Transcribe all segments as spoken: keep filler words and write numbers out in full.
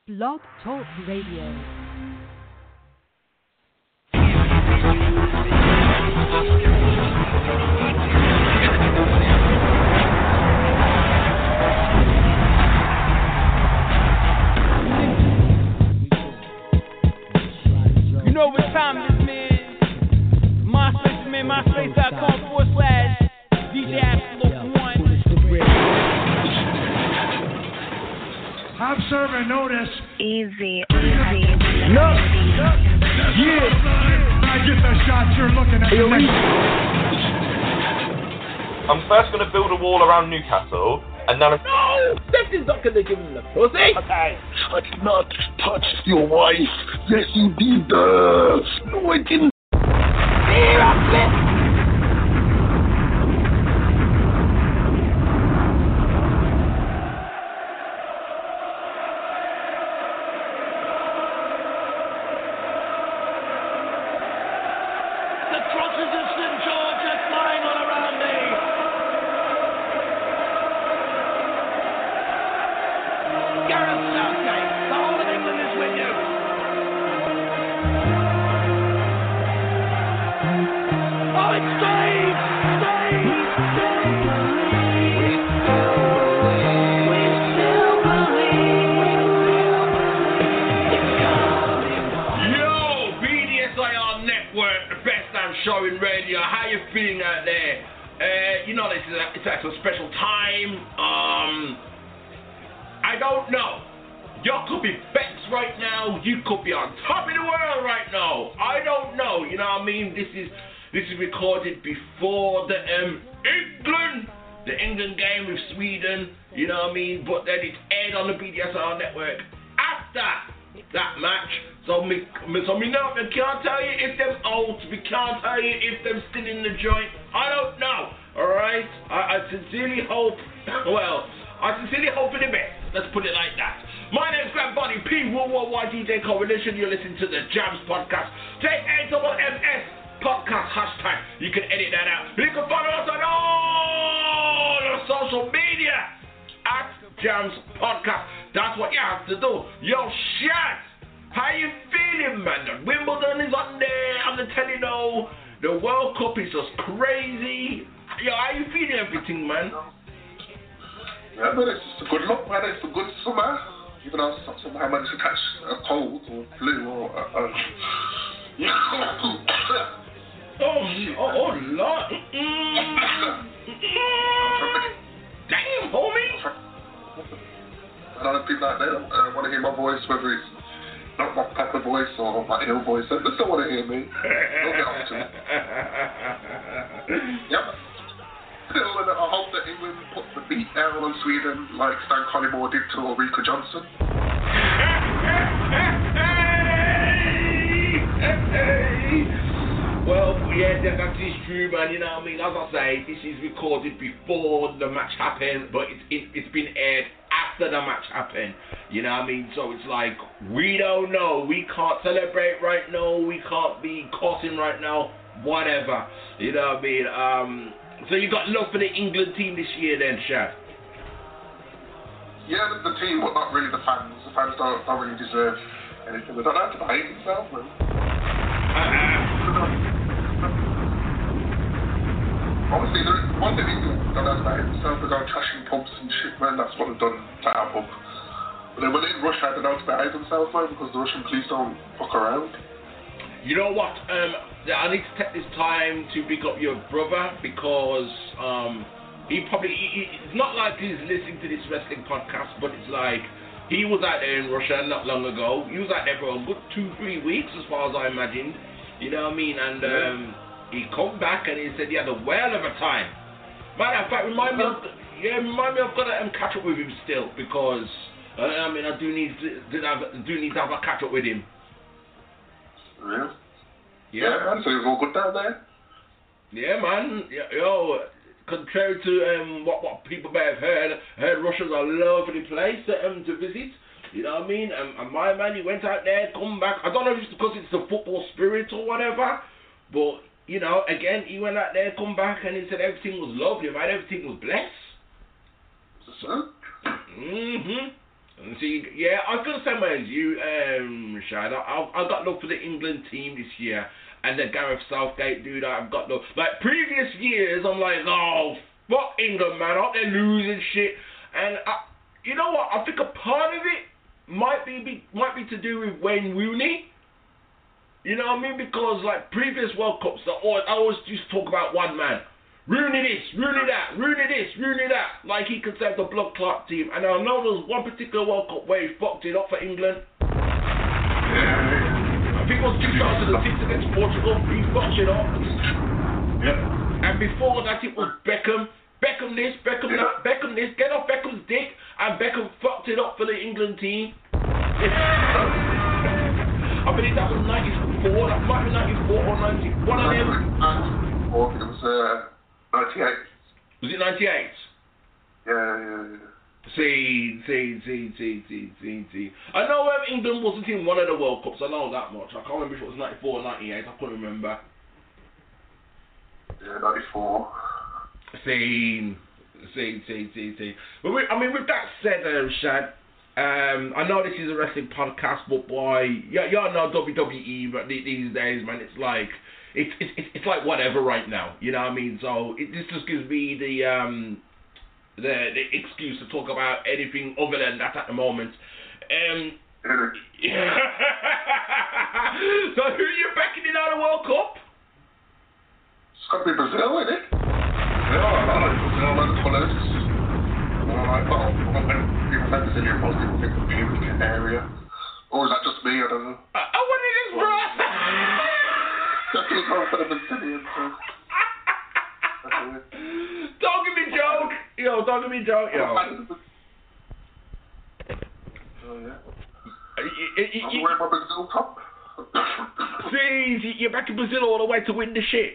Blog Talk Radio. You know what time it is, man. MySpace, man, MySpace.com forward slash D J Absolute One. I'm serving notice. Easy. No. Yeah. I get the shot you're looking at. I'm first going to build a wall around Newcastle, and then... No! That is not going to give him the pussy! Okay. I did not touch your wife. Yes, you did. Uh, no, I didn't. Seriously? Recorded before the um England the England game with Sweden, you know what I mean, but then it's aired on the B D S R network after that match. So me, me so me know we can't tell you if them out, we can't tell you if them still in the joint. I don't know. Alright? I, I sincerely hope well, I sincerely hope for the best. Let's put it like that. My name's Grand Body P Worldwide D J Coalition. You're listening to the Jams Podcast. J A M M S Podcast hashtag. You can edit that out. You can follow us on all the social media at Jams Podcast. That's what you have to do. Yo, Shaz, how you feeling, man? The Wimbledon is on there. I'm the telling you, the World Cup is just crazy. Yo, how you feeling everything, man? Yeah, man, it's just a good look, man. It's a good summer. Even though somehow I managed to catch a cold or flu or uh, uh, yeah. Oh, oh, oh, Lord. Mm-mm. Damn, homie. I don't know people out there uh, want to hear my voice, whether it's not my proper voice or my ill voice. They still want to hear me. Don't get off to it. Yep. Still, and I hope that England put the beat down on Sweden like Stan Collymore did to Ulrika Johnson. Well, yeah, that, that is true, man. You know what I mean? As I say, this is recorded before the match happened, but it's it, it's been aired after the match happened. You know what I mean? So it's like, we don't know. We can't celebrate right now. We can't be cussing right now. Whatever. You know what I mean? Um, so you got love for the England team this year then, Shad? Yeah, the, the team, but not really the fans. The fans don't, don't really deserve anything. They don't have to behave themselves, man. Uh-uh. Obviously, the one thing England don't have to behave themselves, they go trashing pubs and shit, man. That's what they've done to our pub. But then when in Russia, they don't have to behave themselves, man, because the Russian police don't fuck around. You know what? Um, I need to take this time to pick up your brother because um, he probably, he, it's not like he's listening to this wrestling podcast, but it's like he was out there in Russia not long ago. He was out there for a good two, three weeks as far as I imagined. You know what I mean? And um, he come back and he said he had a whale of a time. Matter of fact, remind me of, yeah, remind me I've got to um, catch up with him still because uh, I mean I do need to, to have, do need to have a catch up with him. Real? Yeah. Yeah, man, so it was all good down there? Yeah, man. Yo, contrary to um, what, what people may have heard, I heard Russia's a lovely place to, um, to visit. You know what I mean? Um, and my man, he went out there, come back. I don't know if it's because it's the football spirit or whatever, but, you know, again, he went out there, come back, and he said everything was lovely, man. Everything was blessed. So? Mm-hmm. See, yeah, I was gonna say my as you, um, Shad. I, I've got love for the England team this year, and the Gareth Southgate dude. I've got love. Like previous years, I'm like, oh, fuck England, man, aren't they losing shit? And I, you know what? I think a part of it might be, be might be to do with Wayne Rooney. You know what I mean? Because like previous World Cups, I always, I always used to talk about one man. Rooney this, Rooney that, Rooney this, Rooney that. Like he could save the blood clot team. And I know there was one particular World Cup where he fucked it up for England. I think it was two thousand six against Portugal. He fucked it up. Yeah. And before that it was Beckham. Beckham this, Beckham that, Beckham this. Get off Beckham's dick. And Beckham fucked it up for the England team. I believe that was ninety-four. That might be ninety-four or ninety. One of them. ninety-four. It was uh, ninety-eight. Was it ninety-eight? Yeah, yeah, yeah. See, see, see, see, see, see, see. I know um, England wasn't in one of the World Cups. I know that much. I can't remember if it was ninety-four or ninety-eight. I couldn't remember. Yeah, ninety-four. See, see, see, see, see. But we, I mean, with that said, um, Shad, um, I know this is a wrestling podcast, but boy, y- y'all know W W E, but these days, man, it's like. It's, it's it's like whatever right now, you know what I mean? So it, this just gives me the um the the excuse to talk about anything other than that at the moment. Um, yeah. So who are you backing in on the World Cup? It's got to be Brazil, isn't it? Yeah, I like Brazil, I like the colours. I like, well, when people say Brazilian, most people think of pubic area. Or is that just me? I don't know. Uh, oh, what it is, bro? Don't give me joke, yo. Don't give me joke, yo. Oh yeah. You, you, I'm you, wearing my Brazil top. See, you're back in Brazil all the way to win the shit.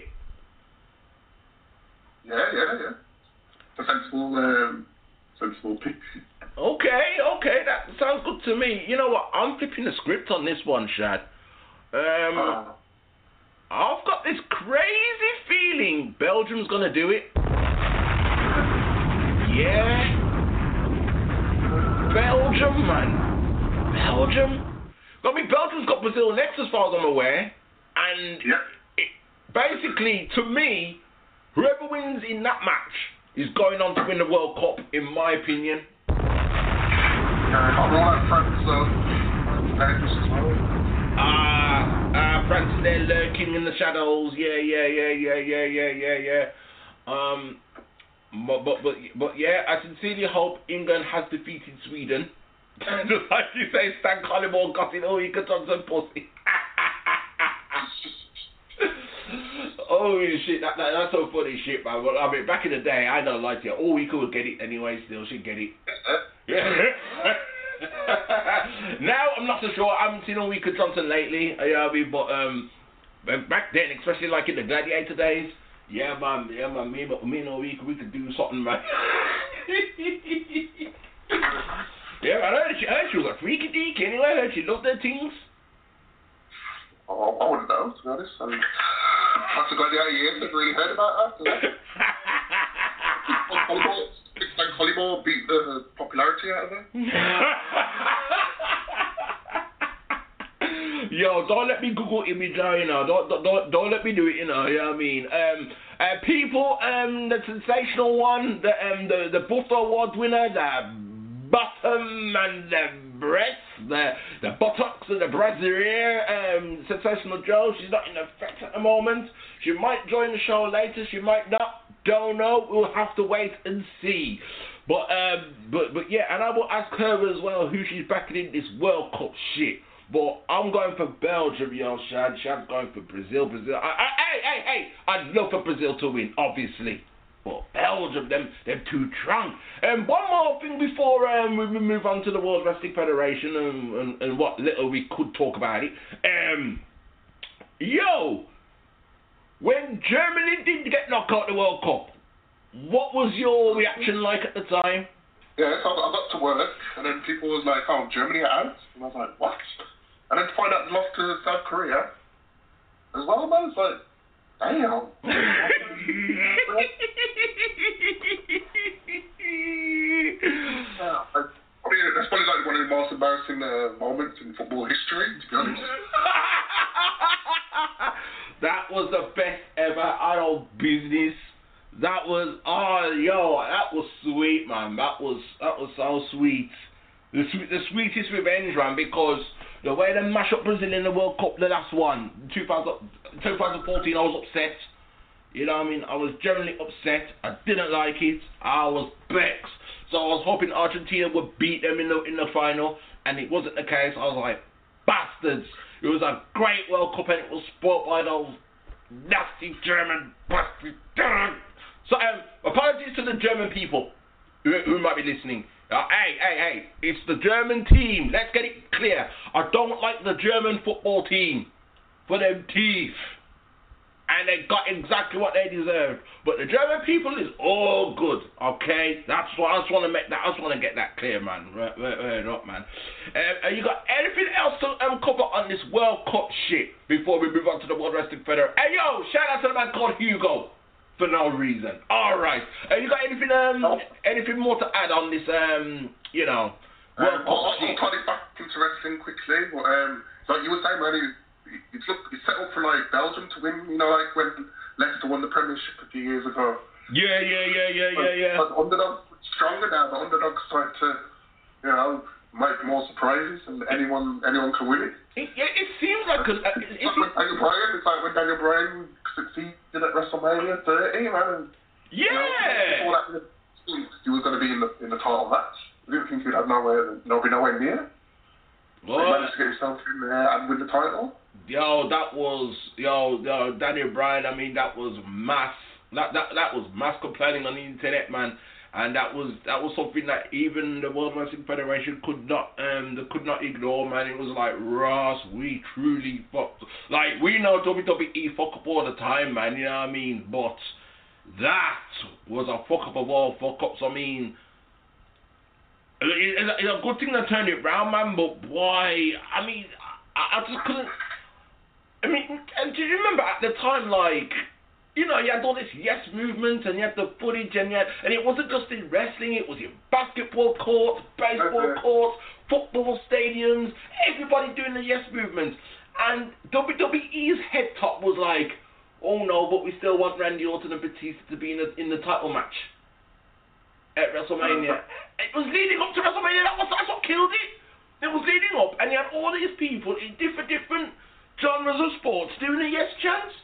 Yeah, yeah, yeah. A sensible, um, sensible pick. Okay, okay, that sounds good to me. You know what? I'm flipping the script on this one, Shad. Um. Uh, I've got this crazy feeling Belgium's gonna do it. Yeah. Belgium, man. Belgium. I mean, Belgium's got Brazil next as far as I'm aware. And yeah. it, basically, to me, whoever wins in that match is going on to win the World Cup, in my opinion. Yeah, I'll roll out France, so dangerous as well. Ah, uh, France is there lurking in the shadows. Yeah, yeah, yeah, yeah, yeah, yeah, yeah, yeah. Um, but, but, but, but yeah, I sincerely hope England has defeated Sweden. Just like you say, Stan Collymore got it all he could on some pussy. Oh shit, that, that, that's so funny shit, man. But, I mean, back in the day, I don't like it. All we could get it anyway, still, she'd get it. Yeah. Now I'm not so sure. I haven't seen Ulrika Johnson lately. You know what I mean? But um, back then, especially like in the Gladiator days, yeah, man, yeah, man. Me, me and Ulrika, we could do something, man. Yeah, I heard she, I heard she was a freaky deek. Anyway, I heard she loved her things. Oh, I wouldn't know, to be honest. I mean, after Gladiator years, I've really heard about that. It's like Collymore beat the popularity out of her. Yo, don't let me Google image now, you know. Don't, don't, don't, don't let me do it, you know. You know what I mean? Um, uh, people, um, the sensational one, the um, the the BAFTA Award winner, the bottom and the breast, the the buttocks and the brassiere, um, sensational Joe. She's not in effect at the moment. She might join the show later. She might not. Don't know. We'll have to wait and see. But um, but but yeah, and I will ask her as well who she's backing in this World Cup shit. But I'm going for Belgium, yo, Shad. Shad's going for Brazil. Brazil. I, I, hey, hey, hey! I'd love for Brazil to win, obviously. But Belgium, them, them too drunk. And um, one more thing before um, we move on to the World Wrestling Federation and, and, and what little we could talk about it. Um, yo, when Germany did get knocked out of the World Cup, what was your reaction like at the time? Yeah, so I got to work, and then people was like, oh, Germany out? And I was like, what? And then to find out they lost to South Korea as well, man, it's like, damn. Yeah, I, I probably that's probably like one of the most embarrassing uh, moments in football history, to be honest. That was the best ever out of business. That was oh yo, that was sweet, man. That was that was so sweet. The sweet, the sweetest revenge, man, because the way they mash up Brazil in the World Cup, the last one, twenty fourteen, I was upset. You know what I mean? I was generally upset. I didn't like it. I was vexed. So I was hoping Argentina would beat them in the in the final, and it wasn't the case. I was like, bastards. It was a great World Cup, and it was spoilt by those nasty German bastards. So, um, apologies to the German people who, who might be listening. Uh, hey, hey, hey, it's the German team. Let's get it clear. I don't like the German football team for them teeth. And they got exactly what they deserved. But the German people is all good, okay? That's what I just want to make that. I just want to get that clear, man. Right, right, right up, man. Uh, you got anything else to um, cover on this World Cup shit before we move on to the World Wrestling Federation? Hey, yo, shout out to the man called Hugo for no reason. All right. Uh, you got anything um oh. anything more to add on this um you know World um, Cup I'll, shit? I'll cut it back into wrestling quickly. But, um, like you were saying, man. It, It's, look, it's set up for like Belgium to win, you know, like when Leicester won the Premiership a few years ago. Yeah, yeah, yeah, yeah, but, yeah, yeah. But underdogs stronger now. The underdogs try to, you know, make more surprises, and anyone anyone can win it. It, it, it seems like a. Uh, it's, it's like when Daniel Bryan. It's like when Daniel Bryan succeeded at WrestleMania thirty, man. And, yeah. You know, before that, he was going to be in the in the title match. I didn't think he'd have nowhere, no, be nowhere near. What? He managed to get himself in there and win the title. Yo, that was yo, yo, Daniel Bryan. I mean, that was mass. That that that was mass complaining on the internet, man. And that was that was something that even the World Wrestling Federation could not um they could not ignore, man. It was like, Ross, we truly fucked. Like, we know W W E fuck up all the time, man. You know what I mean? But that was a fuck up of all fuck ups. I mean, it's a, it's a good thing they turned it round, man. But why? I mean, I, I just couldn't. I mean, and do you remember at the time, like, you know, you had all this yes movement, and you had the footage, and you had, and it wasn't just in wrestling, it was in basketball courts, baseball okay. courts, football stadiums, everybody doing the yes movement. And W W E's head top was like, oh no, but we still want Randy Orton and Batista to be in the, in the title match at WrestleMania. It was leading up to WrestleMania, that was, that's what killed it. It was leading up, and you had all these people in different, different genres of sports doing a yes chance,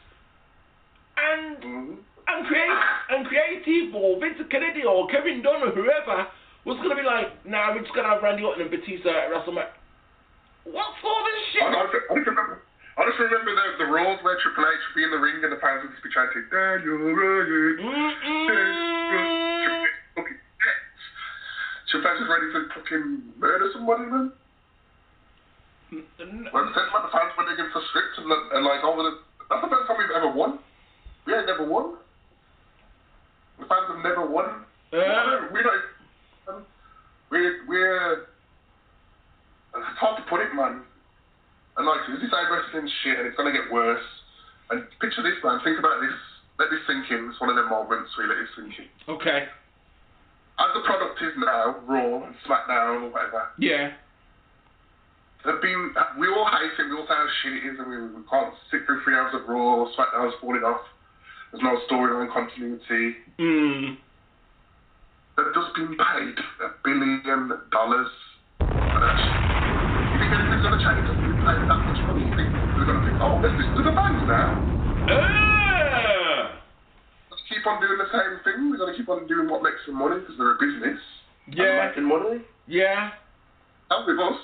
and mm-hmm. and create and creative or Vince Kennedy or Kevin Dunn or whoever was gonna be like, nah, we're just gonna have Randy Orton and Batista at WrestleMania. What's all this shit? I, I, just, I just remember, I just remember the the rules where Triple H would be in the ring and the fans would just be chanting, Daniel Bryan. Triple H is ready to fucking murder somebody, man. When the fans went against the script and, and like over the that's the first time we've ever won. We ain't never won. The fans have never won. Uh, we're like um, we're we're it's hard to put it, man. And like this is wrestling shit and it's gonna get worse. And picture this, man, think about this. Let this sink in. It's one of them moments where you let it sink in. Okay. As the product is now, Raw and SmackDown or whatever. Yeah. They've been, we all hate it, we all say how shit it is, and we, we can't sit through three hours of Raw, SmackDown's falling off, there's no storyline continuity. Mm. They've just been paid a billion dollars for that shit. You think anything's going to change? They've been paid that much money, you think they're going to think, oh, let's listen to the fans now. Uh. Let's keep on doing the same thing, we're going to keep on doing what makes them money, because they're a business. Yeah. And making money. Yeah. And with us.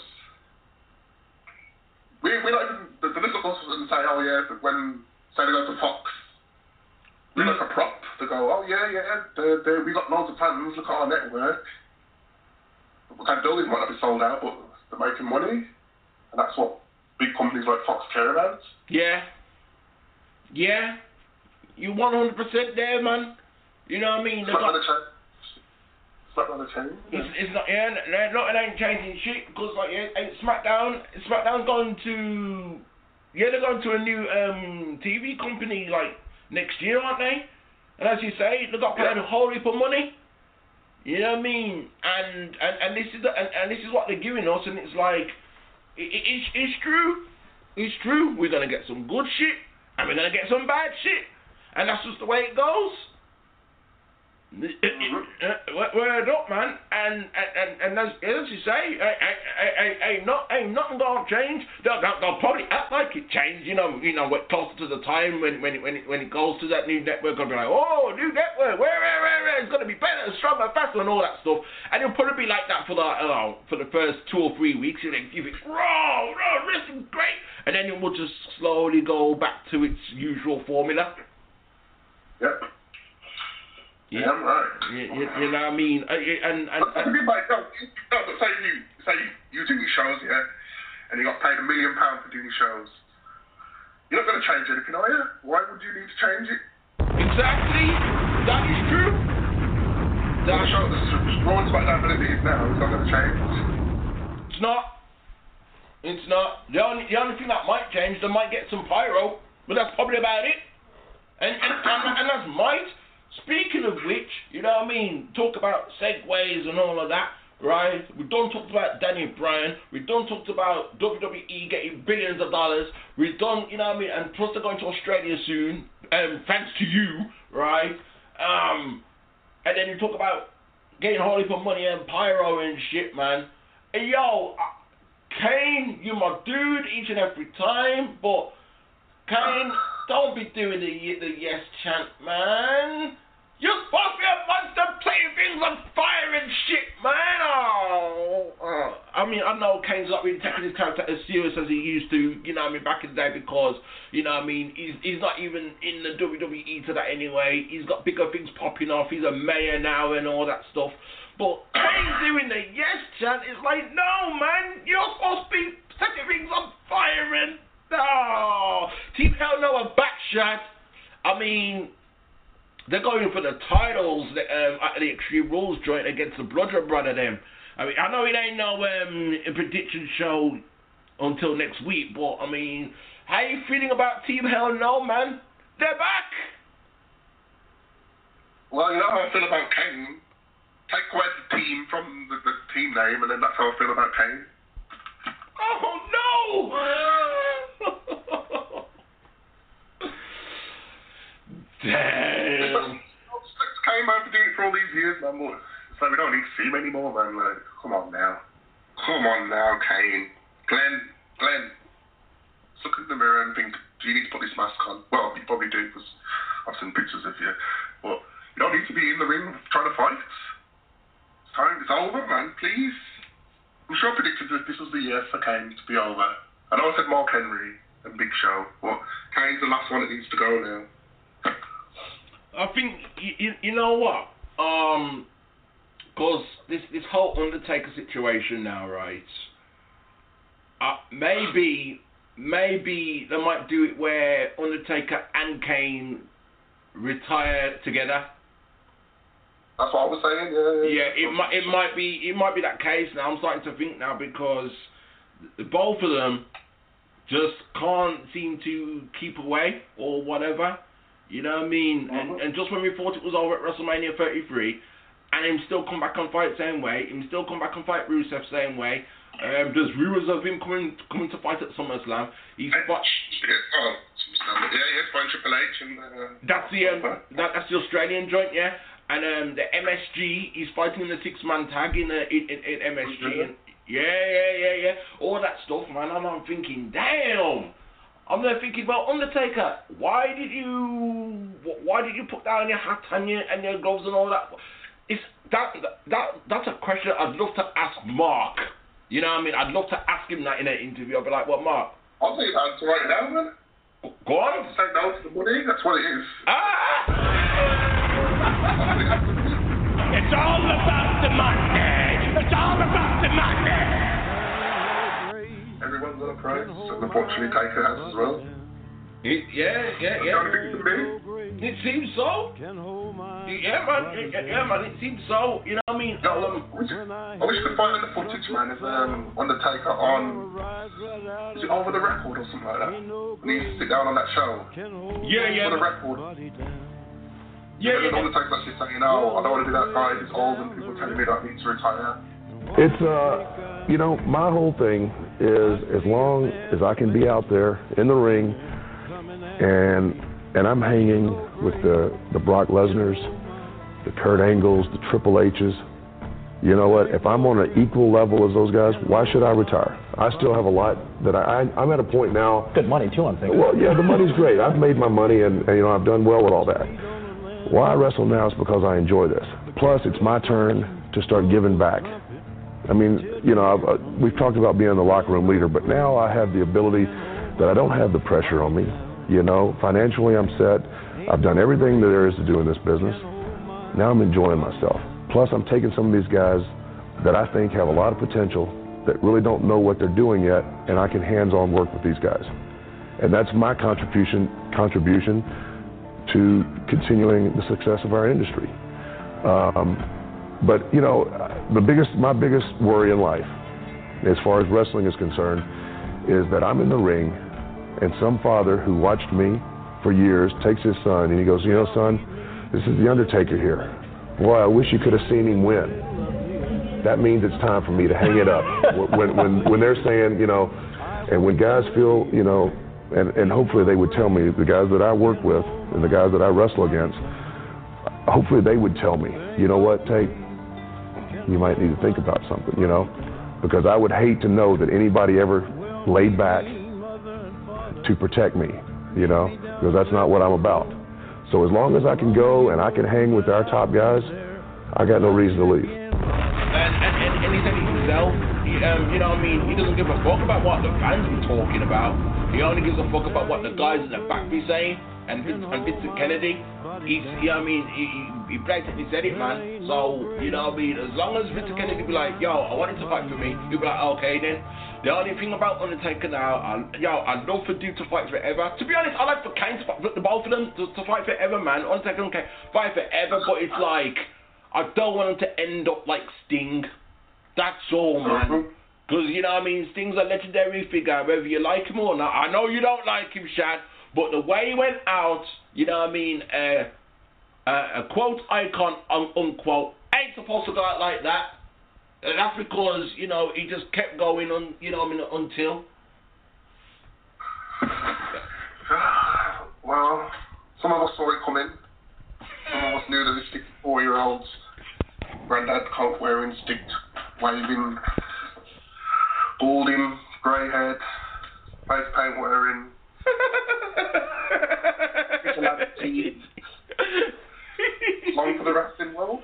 We, we're not even, the, the little bosses and say, oh yeah, but when, say they go to Fox, we're mm. like a prop to go, oh yeah, yeah, they're, they're, we got loads of fans, look at our network. Okay, buildings might not be sold out, but they're making money, and that's what big companies like Fox care about. Yeah. Yeah. You one hundred percent there, man. You know what I mean? It's not going to change. It's not going to change. It's, it's not, yeah, no, it ain't changing shit, because like, yeah, SmackDown, SmackDown's going to, yeah, they're going to a new um, T V company, like, next year, aren't they? And as you say, they got paid yeah. a whole heap of money. You know what I mean? And and, and this is the, and, and this is what they're giving us, and it's like it, it, it's it's true, it's true. We're gonna get some good shit, and we're gonna get some bad shit, and that's just the way it goes. Mm-hmm. Word up, man, and and and, and as, as you say, ain't not ain't nothing gonna change. They'll, they'll probably act like it changed, you know, you know, closer to the time when when it, when it, when it goes to that new network, I'll be like, oh, new network, where where where where, it's gonna be better, stronger, faster, and all that stuff, and it'll probably be like that for the uh, for the first two or three weeks. You think, you think, raw, raw, wrestling's great, and then it will just slowly go back to its usual formula. Yep. Yeah, yeah, right. You, you, you know what I mean? Uh, and, and, and, and like, no, no, but say you say you, you do these shows, yeah, and you got paid a million pounds for doing shows. You're not going to change anything, are you? Why would you need to change it? Exactly. That is true. That the show, the Raw and SmackDown that it is now, it's not going to change. It's not. It's not. The only the only thing that might change, they might get some pyro, but that's probably about it. And and and, and that's might. Speaking of which, you know what I mean, talk about segues and all of that, right? We done talked about Daniel Bryan, we done talked about W W E getting billions of dollars, we done, you know what I mean, and plus they're going to Australia soon, um, thanks to you, right? Um, and then you talk about getting Holly for money and pyro and shit, man. Hey, yo, Kane, you my dude each and every time, but Kane, don't be doing the the yes chant, man. You're supposed to be a monster playing things on fire and shit, man. Oh, oh. I mean, I know Kane's not really taking his character as serious as he used to, you know what I mean, back in the day because, you know what I mean, he's, he's not even in the W W E to that anyway. He's got bigger things popping off. He's a mayor now and all that stuff. But Kane doing the yes chant is like, no, man, you're supposed to be setting things on fire and, oh. Team Hell No are back shot. I mean, they're going for the titles um, at the Extreme Rules joint against the Bludgeon Brother them. I mean, I know it ain't no um, prediction show until next week, but I mean, how you feeling about Team Hell No, man? They're back! Well, you know how I feel about Kane. Take away the team from the, the team name, and then that's how I feel about Kane. Oh, no! Damn. Kane, man, for doing it for all these years, man. It's like we don't need to see him anymore, man. Like, come on now. Come on now, Kane. Glenn, Glenn. Look in the mirror and think, do you need to put this mask on? Well, you probably do, because I've seen pictures of you. But you don't need to be in the ring trying to fight. It's time. It's over, man. Please. I'm sure I predicted that this was the year for Kane to be over. I know I said Mark Henry and Big Show, but Kane's the last one that needs to go now. I think, you, you know what, um, because this, this whole Undertaker situation now, right, uh, maybe, maybe they might do it where Undertaker and Kane retire together. That's what I was saying, yeah. Yeah, yeah it might, it might be, it might be that case now. I'm starting to think now because both of them just can't seem to keep away or whatever. You know what I mean? Mm-hmm. And, and just when we thought it was over at WrestleMania thirty-three, and him still come back and fight same way, him still come back and fight Rusev same way. Um, there's rumours of him coming coming to fight at SummerSlam. He's fought. Yeah, oh, yeah, he's fighting Triple H and. Uh, that's the um, that, that's the Australian joint, yeah. And um, the M S G, he's fighting in the six-man tag in, uh, in, in, in M S G. Mm-hmm. And, yeah, yeah, yeah, yeah. All that stuff, man. And I'm thinking, damn. I'm there thinking, well, Undertaker, why did you, why did you put down your hat and your and your gloves and all that? It's that that that's a question I'd love to ask Mark. You know what I mean? I'd love to ask him that in an interview. I'd be like, what, Mark? I'll say that to write it down, man. Go on. Say no to the money. That's what it is. Ah! It's all about the money. It's all about the money. Everyone's on a price, and unfortunately Taker has as well. It, yeah, yeah, yeah. It seems so. Yeah, man. Yeah, yeah, man. It seems so. You know what I mean? No, um, I, wish, I wish you could find the footage, man, of um, Undertaker on. Is it Over the Record or something like that? And he used to sit down on that show. Yeah, yeah. For the record. Yeah, You know, yeah. the Undertaker's actually saying, oh, I don't want to be that guy who's old and people telling me that I need to retire. It's, uh, you know, my whole thing is as long as I can be out there in the ring and and I'm hanging with the, the Brock Lesnar's, the Kurt Angles, the Triple H's, you know what, if I'm on an equal level as those guys, why should I retire? I still have a lot that I, I I'm at a point now. Good money too, I'm thinking. Well, yeah, the money's great. I've made my money and, and you know, I've done well with all that. Why I wrestle now is because I enjoy this. Plus, it's my turn to start giving back. I mean, you know, I've, uh, we've talked about being the locker room leader, but now I have the ability that I don't have the pressure on me. You know, financially I'm set. I've done everything that there is to do in this business. Now I'm enjoying myself. Plus, I'm taking some of these guys that I think have a lot of potential that really don't know what they're doing yet, and I can hands-on work with these guys. And that's my contribution contribution to continuing the success of our industry. Um, but, you know, the biggest, my biggest worry in life, as far as wrestling is concerned, is that I'm in the ring and some father who watched me for years takes his son and he goes, you know, son, this is The Undertaker here. Boy, I wish you could have seen him win. That means it's time for me to hang it up. when, when, when they're saying, you know, and when guys feel, you know, and, and hopefully they would tell me, the guys that I work with and the guys that I wrestle against, hopefully they would tell me, you know what, Tate, you might need to think about something, you know, because I would hate to know that anybody ever laid back to protect me, you know, because that's not what I'm about. So as long as I can go and I can hang with our top guys, I got no reason to leave. And, and, and, and he said it himself, he, um, you know what I mean, he doesn't give a fuck about what the fans be talking about. He only gives a fuck about what the guys in the back be saying. And, Vince, and Vincent Kennedy, he's, you know what I mean, he, he blatantly said it, man. So, you know what I mean, as long as Vincent Kennedy be like, yo, I want him to fight for me, he'll be like, okay then. The only thing about Undertaker now, I, yo, I'd love for Duke to fight forever. To be honest, I'd like for Kane to fight, the both of them to, to fight forever, man. Undertaker and Kane fight forever, but it's like, I don't want them to end up like Sting. That's all, man. Because, you know what I mean, Sting's a legendary figure, whether you like him or not. I know you don't like him, Shad. But the way he went out, you know what I mean, uh, uh, a quote icon, un- unquote, ain't supposed to go out like that. And that's because, you know, he just kept going on, you know what I mean, until. Well, some of us saw it coming. Some of us knew that this sixty-four-year-old's granddad can't wear instinct, waving, balding, grey head, face paint wearing. It's allowed to see long for the wrestling world.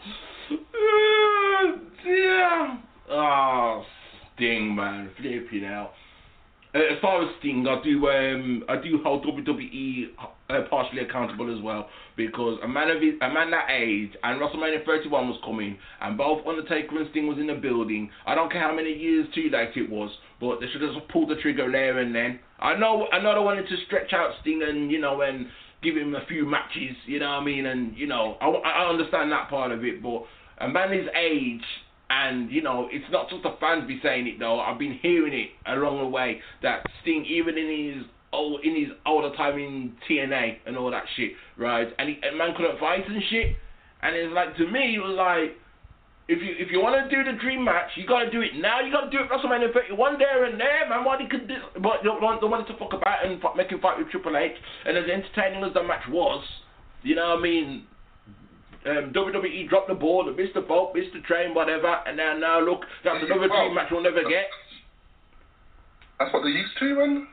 Yeah. Oh, Sting, man, flipping out. Uh, as far as Sting, I do um, I do hold W W E uh, partially accountable as well, because a man of his, a man that age, and WrestleMania thirty-one was coming, and both Undertaker and Sting was in the building. I don't care how many years too late it was, but they should have just pulled the trigger there and then. I know, I know they wanted to stretch out Sting and, you know, and give him a few matches, you know what I mean, and, you know, I, I understand that part of it, but a man his age. And, you know, it's not just the fans be saying it, though. I've been hearing it along the way, that Sting, even in his old, in his older time in T N A and all that shit, right? And, he, and man couldn't fight and shit. And it's like, to me, it was like, if you if you want to do the dream match, you got to do it now. You got to do it WrestleMania thirty-one there and there, man. Why they could do, but they wanted to fuck about and make him fight with Triple H. And as entertaining as the match was, you know what I mean? Um, W W E dropped the ball, missed the boat, missed the train, whatever, and now, now look, that's another well, dream match we'll never get. That's what they used to, man.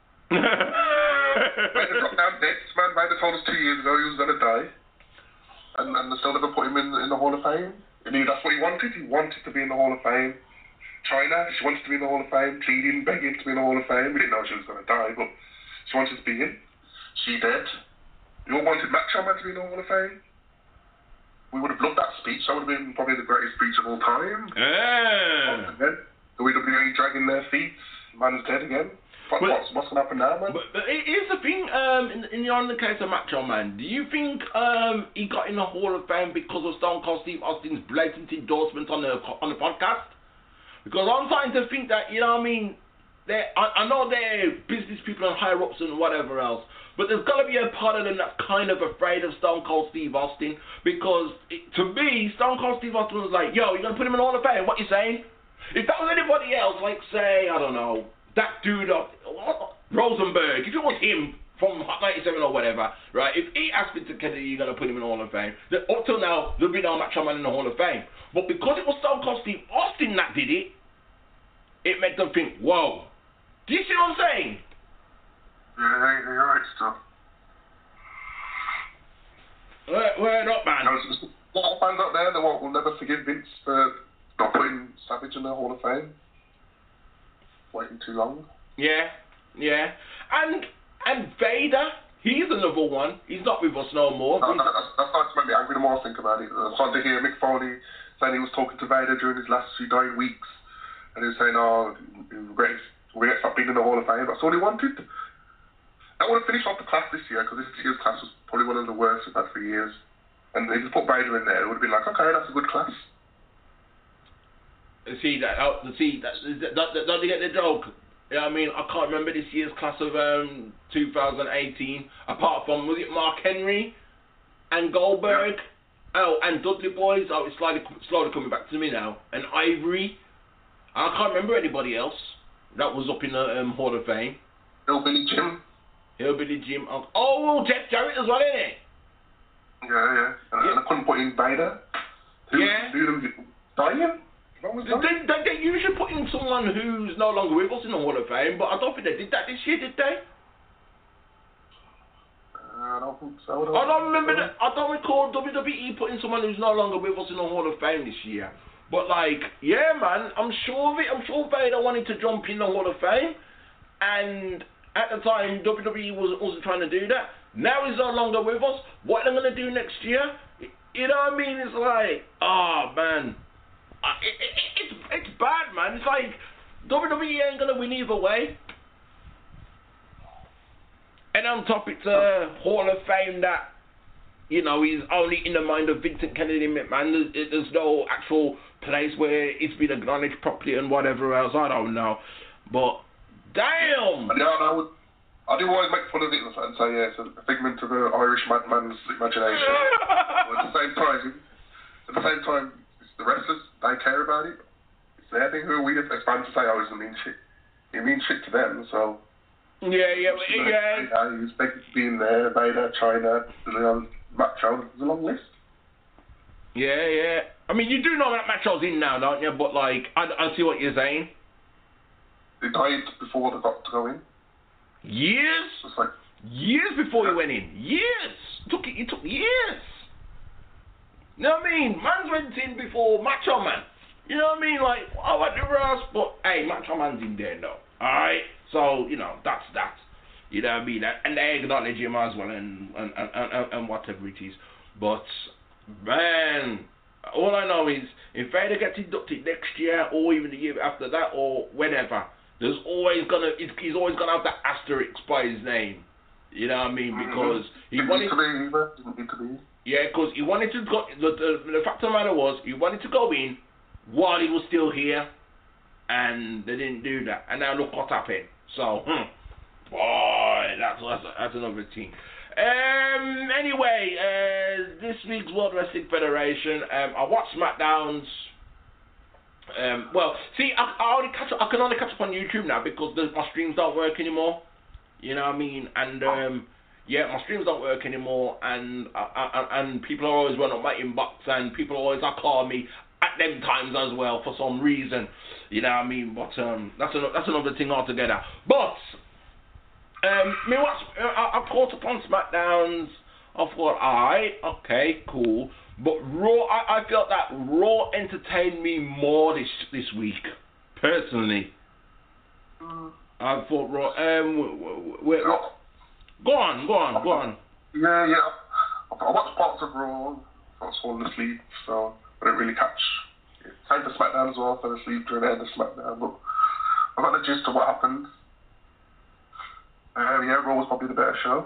Made the drop down dates, man. Made told us two years ago he was going to die. And, and they still never put him in, in the Hall of Fame. He knew that's what he wanted. He wanted to be in the Hall of Fame. China, she wanted to be in the Hall of Fame, pleading, begging to be in the Hall of Fame. We didn't know she was going to die, but she wanted to be in. She did. We all wanted Macho Man to be in the Hall of Fame. We would have loved that speech. That would have been probably the greatest speech of all time. Yeah. Again, the W W E dragging their feet. Man's dead again. What, but, what's what's going to happen now, man? But, but here's the thing, um, in, in the, on the case of Macho Man, do you think um, he got in the Hall of Fame because of Stone Cold Steve Austin's blatant endorsement on the on the podcast? Because I'm starting to think that, you know what I mean, I, I know they're business people and higher ups and whatever else, But there's got to be a part of them that's kind of afraid of Stone Cold Steve Austin, because it, to me, Stone Cold Steve Austin was like, yo, you're going to put him in Hall of Fame? What you saying? If that was anybody else, like, say, I don't know, that dude up, Rosenberg, if it was him from ninety-seven or whatever, right, if he asked me to Kennedy, you're going to put him in the Hall of Fame, then up till now, there'll be no Macho Man in the Hall of Fame. But because it was Stone Cold Steve Austin that did it, it made them think, whoa. Do you see what I'm saying? Yeah, you're right, stuff. Word, word up, man. There's a lot of fans out there that will, will never forgive Vince for not putting Savage in the Hall of Fame. Waiting too long. Yeah, yeah. And and Vader, he's another one. He's not with us no more. No, that, that's, that's starting to make me angry the more I think about it. I started to hear Mick Foley saying he was talking to Vader during his last few dying weeks, and he was saying, oh, we're going to stop being in the Hall of Fame. That's all he wanted. I want to finish off the class this year, because this year's class was probably one of the worst we've had for years. And if you put Vader in there, it would have been like, okay, that's a good class. See that? Oh, see that? Don't, don't you get the joke? Yeah, I mean, I can't remember this year's class of um, two thousand eighteen. Apart from, was it Mark Henry and Goldberg? Yeah. Oh, and Dudley Boys. Oh, it's slowly, slowly coming back to me now. And Ivory. I can't remember anybody else that was up in the um, Hall of Fame. Hillbilly Jim. Hillbilly Jim. Oh, Jeff Jarrett as well, isn't it? Yeah, yeah. And, yeah. and I couldn't put in Vader. Who, yeah. Who, dying? They, they, they usually put in someone who's no longer with us in the Hall of Fame, but I don't think they did that this year, did they? Uh, I don't think so. I don't, I don't remember that. I don't recall W W E putting someone who's no longer with us in the Hall of Fame this year. But like, yeah, man, I'm sure of it. I'm sure Vader wanted to jump in the Hall of Fame, and at the time W W E wasn't wasn't trying to do that. Now he's no longer with us. What are they gonna do next year? You know what I mean? It's like, oh man. Uh, it, it, it's it's bad, man. It's like W W E ain't gonna win either way. And on top, it's a Hall of Fame that, you know, is only in the mind of Vincent Kennedy McMahon. There's, there's no actual place where it's been acknowledged properly and whatever else. I don't know, but damn. Yeah, I would. I do always make fun of it and say, yeah, it's a figment of an Irish madman's imagination. But at the same time, at the same time. The wrestlers, they care about it. It's their thing. Who are we as fans to say, oh, it doesn't mean shit? It means shit to them, so... Yeah, yeah, yeah. yeah. You expect it to be in there, Vader, China, you know, Macho. There's a long list. Yeah, yeah. I mean, you do know that Macho's in now, don't you? But, like, I, I see what you're saying. They died before they got to go in. Years? It's like... Years before yeah. he went in. Years! It took, it took years! You know what I mean? Man's went in before Macho Man. You know what I mean? Like, oh, whatever else, but hey, Macho Man's in there though. Alright? So, you know, that's that. You know what I mean? And they acknowledge him as well and, and, and, and, and whatever it is. But, man, all I know is if Vader gets inducted next year or even the year after that or whenever, there's always gonna, he's always gonna have that asterisk by his name. You know what I mean? Because he Didn't wanted need to be either. Didn't need to be. Yeah, because he wanted to go. The, the, the fact of the matter was, he wanted to go in while he was still here, and they didn't do that. And now look what happened. So, hmm, boy, that's that's, that's another thing. Um. Anyway, uh, this week's World Wrestling Federation. Um, I watched SmackDowns. Um. Well, see, I, I only catch. I can only catch up on YouTube now because the, my streams don't work anymore. You know what I mean? And um. Yeah, my streams don't work anymore, and uh, uh, and people are always running up my inbox, and people always are calling me at them times as well for some reason, you know what I mean? But um, that's an, that's another thing altogether. But um, me watch, I, I caught up on SmackDowns. I thought, alright, okay, cool. But Raw, I, I felt that Raw entertained me more this this week, personally. Mm. I thought Raw. Um, we're, we're, Go on, go on, go on. Yeah, yeah. I watched parts of Raw. I was falling asleep, so I didn't really catch. Same for SmackDown as well. I fell asleep during the end of SmackDown, but I got the gist of what happened. Uh, yeah, Raw was probably the better show.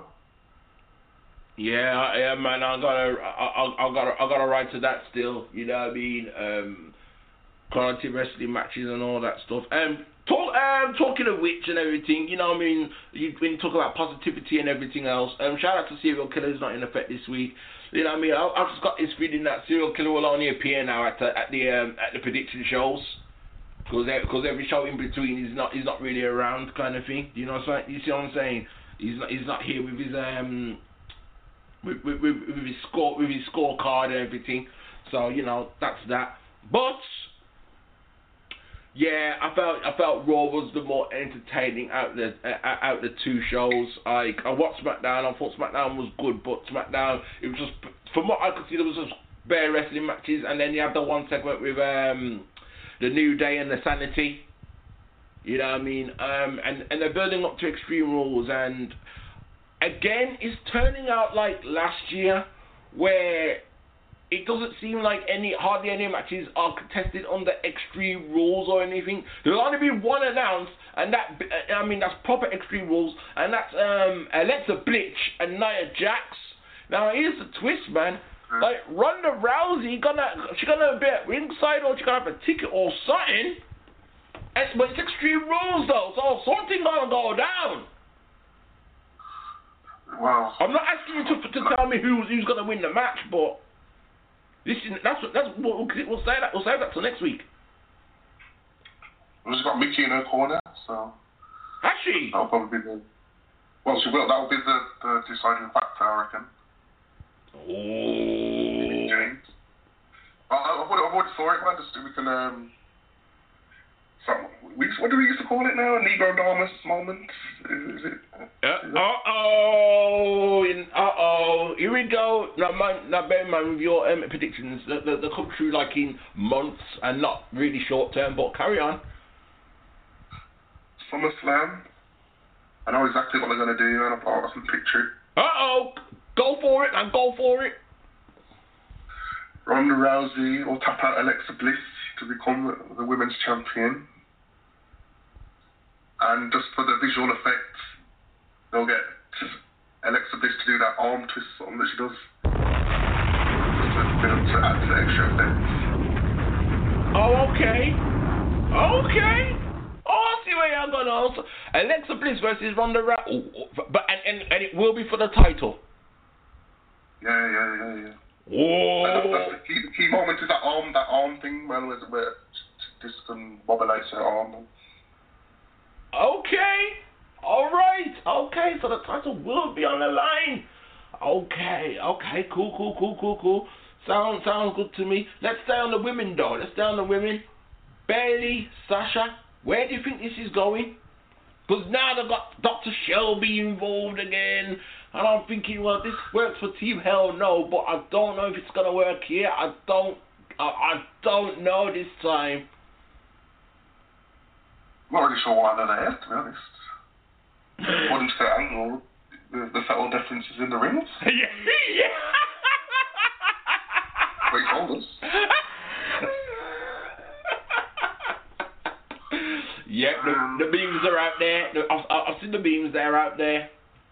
Yeah, yeah, man. I gotta, I, I, I gotta, I gotta write to that still. You know what I mean? Um, quality wrestling matches and all that stuff. Um, talk, um, talking of which and everything, you know what I mean, you, when you talk about positivity and everything else, um, shout out to Serial Killer's not in effect this week. You know what I mean, I, I've just got this feeling that Serial Killer will only appear now at the, at the, um, at the prediction shows. Because because every show in between is not is not really around, kind of thing. You know what I'm saying? You see what I'm saying? He's not he's not here with his um with with, with, with his score with his scorecard and everything. So you know that's that. But yeah, I felt I felt Raw was the more entertaining out the uh, out the two shows. Like I watched SmackDown. I thought SmackDown was good, but SmackDown it was just from what I could see there was just bare wrestling matches, and then you have the one segment with um. the New Day and the Sanity, you know what I mean, um, and, and they're building up to Extreme Rules, and again, it's turning out like last year, where it doesn't seem like any, hardly any matches are contested under Extreme Rules or anything. There'll only be one announced, and that, I mean, that's proper Extreme Rules, and that's um, Alexa Bliss and Nia Jax. Now, here's the twist, man. Like, Ronda Rousey, gonna, she gonna be at ringside, or she gonna have a ticket or something. And, but it's Extreme Rules, though, so something gonna go down. Well, I'm not asking you to, to tell me who's who's gonna win the match, but this is that's what that's what we'll, we'll say that we'll save that till next week. She's got Mickey in her corner, so. Has she? That'll probably be the. Well, she will. That'll be the, the deciding factor, I reckon. Oh. James. Well, I, I would I would for it, man. Just we can um. Some, we, what do we used to call it now? A Negro Damas moment? Is, is it? Uh oh. Uh oh. Here we go. Now, man, now bear in mind with your um, predictions, they, they, they come through like in months and not really short term. But carry on. SummerSlam. I know exactly what they're gonna do, and I've got some picture. Uh oh. Go for it, and go for it. Ronda Rousey will tap out Alexa Bliss to become the, the women's champion. And just for the visual effects, they'll get Alexa Bliss to do that arm twist something that she does. Just to, to add to the extra effects. Oh, okay. Okay. Oh, I see where you're going also. Alexa Bliss versus Ronda Rousey. Oh, but and, and, and it will be for the title. Yeah, yeah, yeah, yeah. Whoa. That's, that's the key, the key moment is that arm, that arm thing, man, where, where this can wobulate her arm. Okay. All right. Okay, so the title will be on the line. Okay. Okay. Cool. Cool. Cool. Cool. Cool. Sounds sounds good to me. Let's stay on the women, though. Let's stay on the women. Bayley, Sasha. Where do you think this is going? Because now they've got Doctor Shelby involved again. And I'm thinking, well, this works for Team Hell No, but I don't know if it's going to work here. I don't I, I don't know this time. I'm not really sure why they're there, to be honest. According to their angle, the, the subtle differences in the rings. yeah, yeah. What he told us. Yep, um, the, the beams are out there. The, I've, I've seen the beams there out there.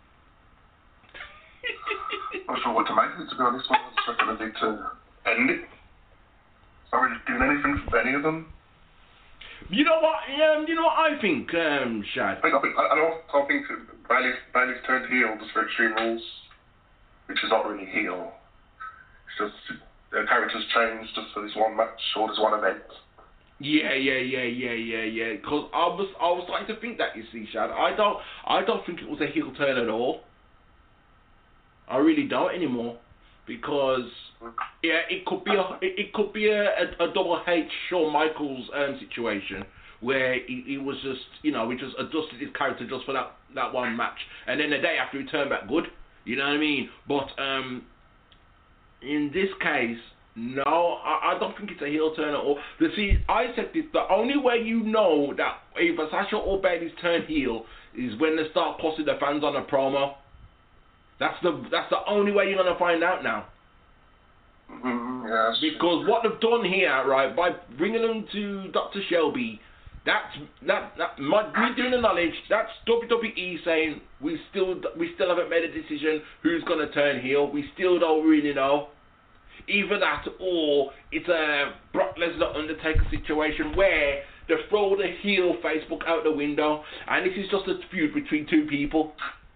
I'm not sure what to make of it, to be honest. I just reckon they need to end it. It's not really doing anything for any of them. You know what? Um, you know what I think, um, Shad. I think I think I, I don't I think Bailey's Bailey's turned heel just for Extreme Rules, which is not really heel. It's just their characters changed just for this one match or this one event. Yeah, yeah, yeah, yeah, yeah, yeah. Because I was, I was starting to think that, you see, Shad. I don't, I don't think it was a heel turn at all. I really don't anymore, because yeah, it could be a, it, it could be a, a, a double H Shawn Michaels um, situation where he, he was just, you know, he just adjusted his character just for that, that one match, and then the day after he turned back good. You know what I mean? But um, in this case, no, I, I don't think it's a heel turn at all. You see, I said this, the only way you know that either Sasha or Bayley's turn heel is when they start costing the fans on a promo. That's the that's the only way you're gonna find out now. Mm-hmm, yeah, because what they've done here, right, by bringing them to Doctor Shelby, that's that that my, me doing the knowledge. That's W W E saying we still we still haven't made a decision who's gonna turn heel. We still don't really know. either that or it's a Brock Lesnar Undertaker situation where they throw the heel Facebook out the window, and this is just a feud between two people.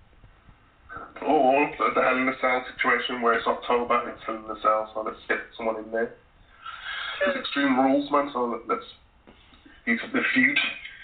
Or the Hell in a Cell situation where it's October and it's Hell in a Cell, so let's get someone in there. There's Extreme Rules, man, so let's use the feud.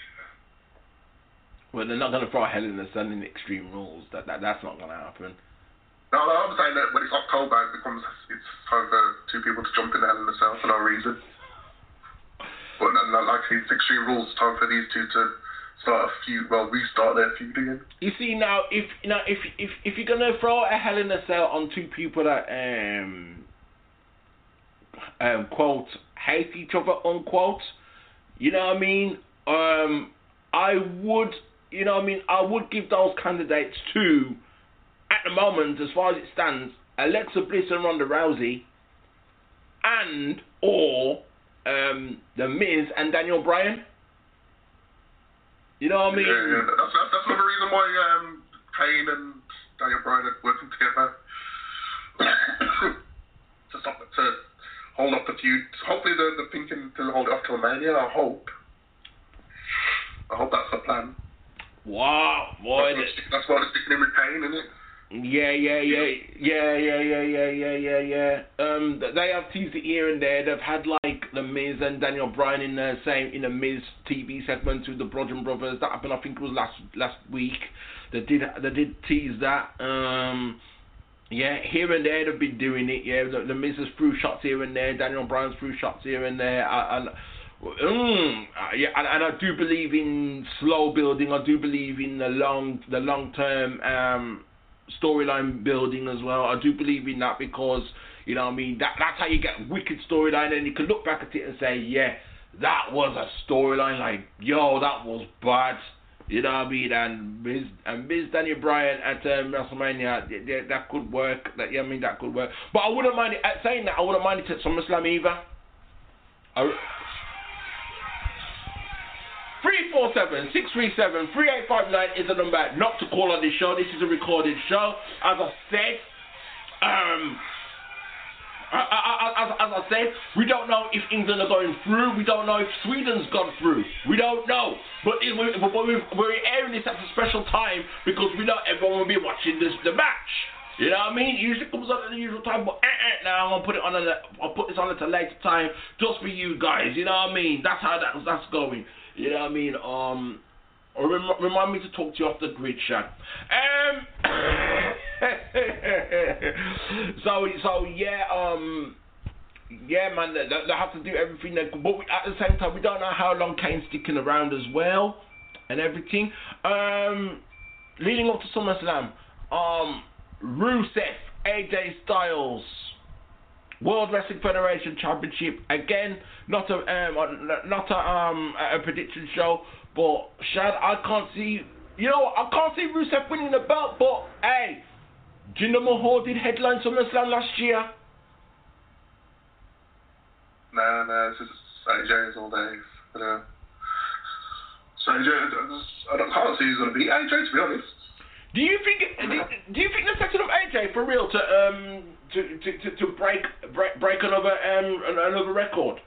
Well, they're not going to throw Hell in a Cell in Extreme Rules. That, that That's not going to happen. No, no, I'm saying that when it's October, it becomes, it's time for two people to jump in the Hell in a Cell for no reason. But not like it's Extreme Rules, it's time for these two to start a feud, well, restart their feud again. You see, now, if you know, if if if you're gonna throw a Hell in a Cell on two people that um um quote hate each other unquote, you know what I mean? Um, I would, you know what I mean? I would give those candidates to, at the moment, as far as it stands, Alexa Bliss and Ronda Rousey, and or um The Miz and Daniel Bryan. You know what I mean? Yeah, yeah. That's, that's, that's another reason why um, Kane and Daniel Bryan are working together. to stop it, to hold up the feud. Hopefully they're, they're thinking to hold it off till Mania, I hope. I hope that's the plan. Wow, boy. That's, that's why they're sticking in with Kane, isn't it? Yeah, yeah, yeah, yeah, yeah, yeah, yeah, yeah, yeah, yeah. Um, they have teased it here and there. They've had like The Miz and Daniel Bryan in the same in a Miz T V segment with the Bludgeon Brothers. That happened, I think it was last last week. They did they did tease that. Um, yeah, here and there they've been doing it. Yeah, the, the Miz has threw shots here and there. Daniel Bryan's threw shots here and there. And mm, yeah, and, and I do believe in slow building. I do believe in the long the long term. Um, storyline building as well. I do believe in that because, you know what I mean, that that's how you get wicked storyline, and you can look back at it and say, yeah, that was a storyline, like, yo, that was bad. You know what I mean? And Miz and Miz Daniel Bryan at um, WrestleMania, th- th- that could work. That yeah, I mean that could work. But I wouldn't mind it, at saying that, I wouldn't mind it at SummerSlam either. I, three four seven, six three seven, three eight five nine is the number not to call on this show. This is a recorded show. As I said, um, I, I, I, as, as I said, we don't know if England are going through. We don't know if Sweden's gone through. We don't know. But, it, we, but we're, we're airing this at a special time because we know everyone will be watching this the match. You know what I mean? It usually comes on at the usual time, but eh, eh, now I'm gonna put it on. A, I'll put this on at a later time just for you guys. You know what I mean? That's how that, that's going. You know what I mean? Um, rem- remind me to talk to you off the grid, Shad. Um, so, so yeah, um, yeah, man, they, they have to do everything. They, but we, at the same time, we don't know how long Kane's sticking around as well, and everything. Um, leading up to SummerSlam, um, Rusev, A J Styles. World Wrestling Federation Championship again, not a um, not a um a prediction show, but Shad, I can't see, you know, I can't see Rusev winning the belt, but hey, Jinder Mahal did headline SummerSlam last year. Nah, nah, it's just A J's all day, you know. So A J, I don't, can't see who's gonna beat A J, to be honest. Do you think? Do, do you think they're setting up A J for real to um to to, to, to break break break another um another record?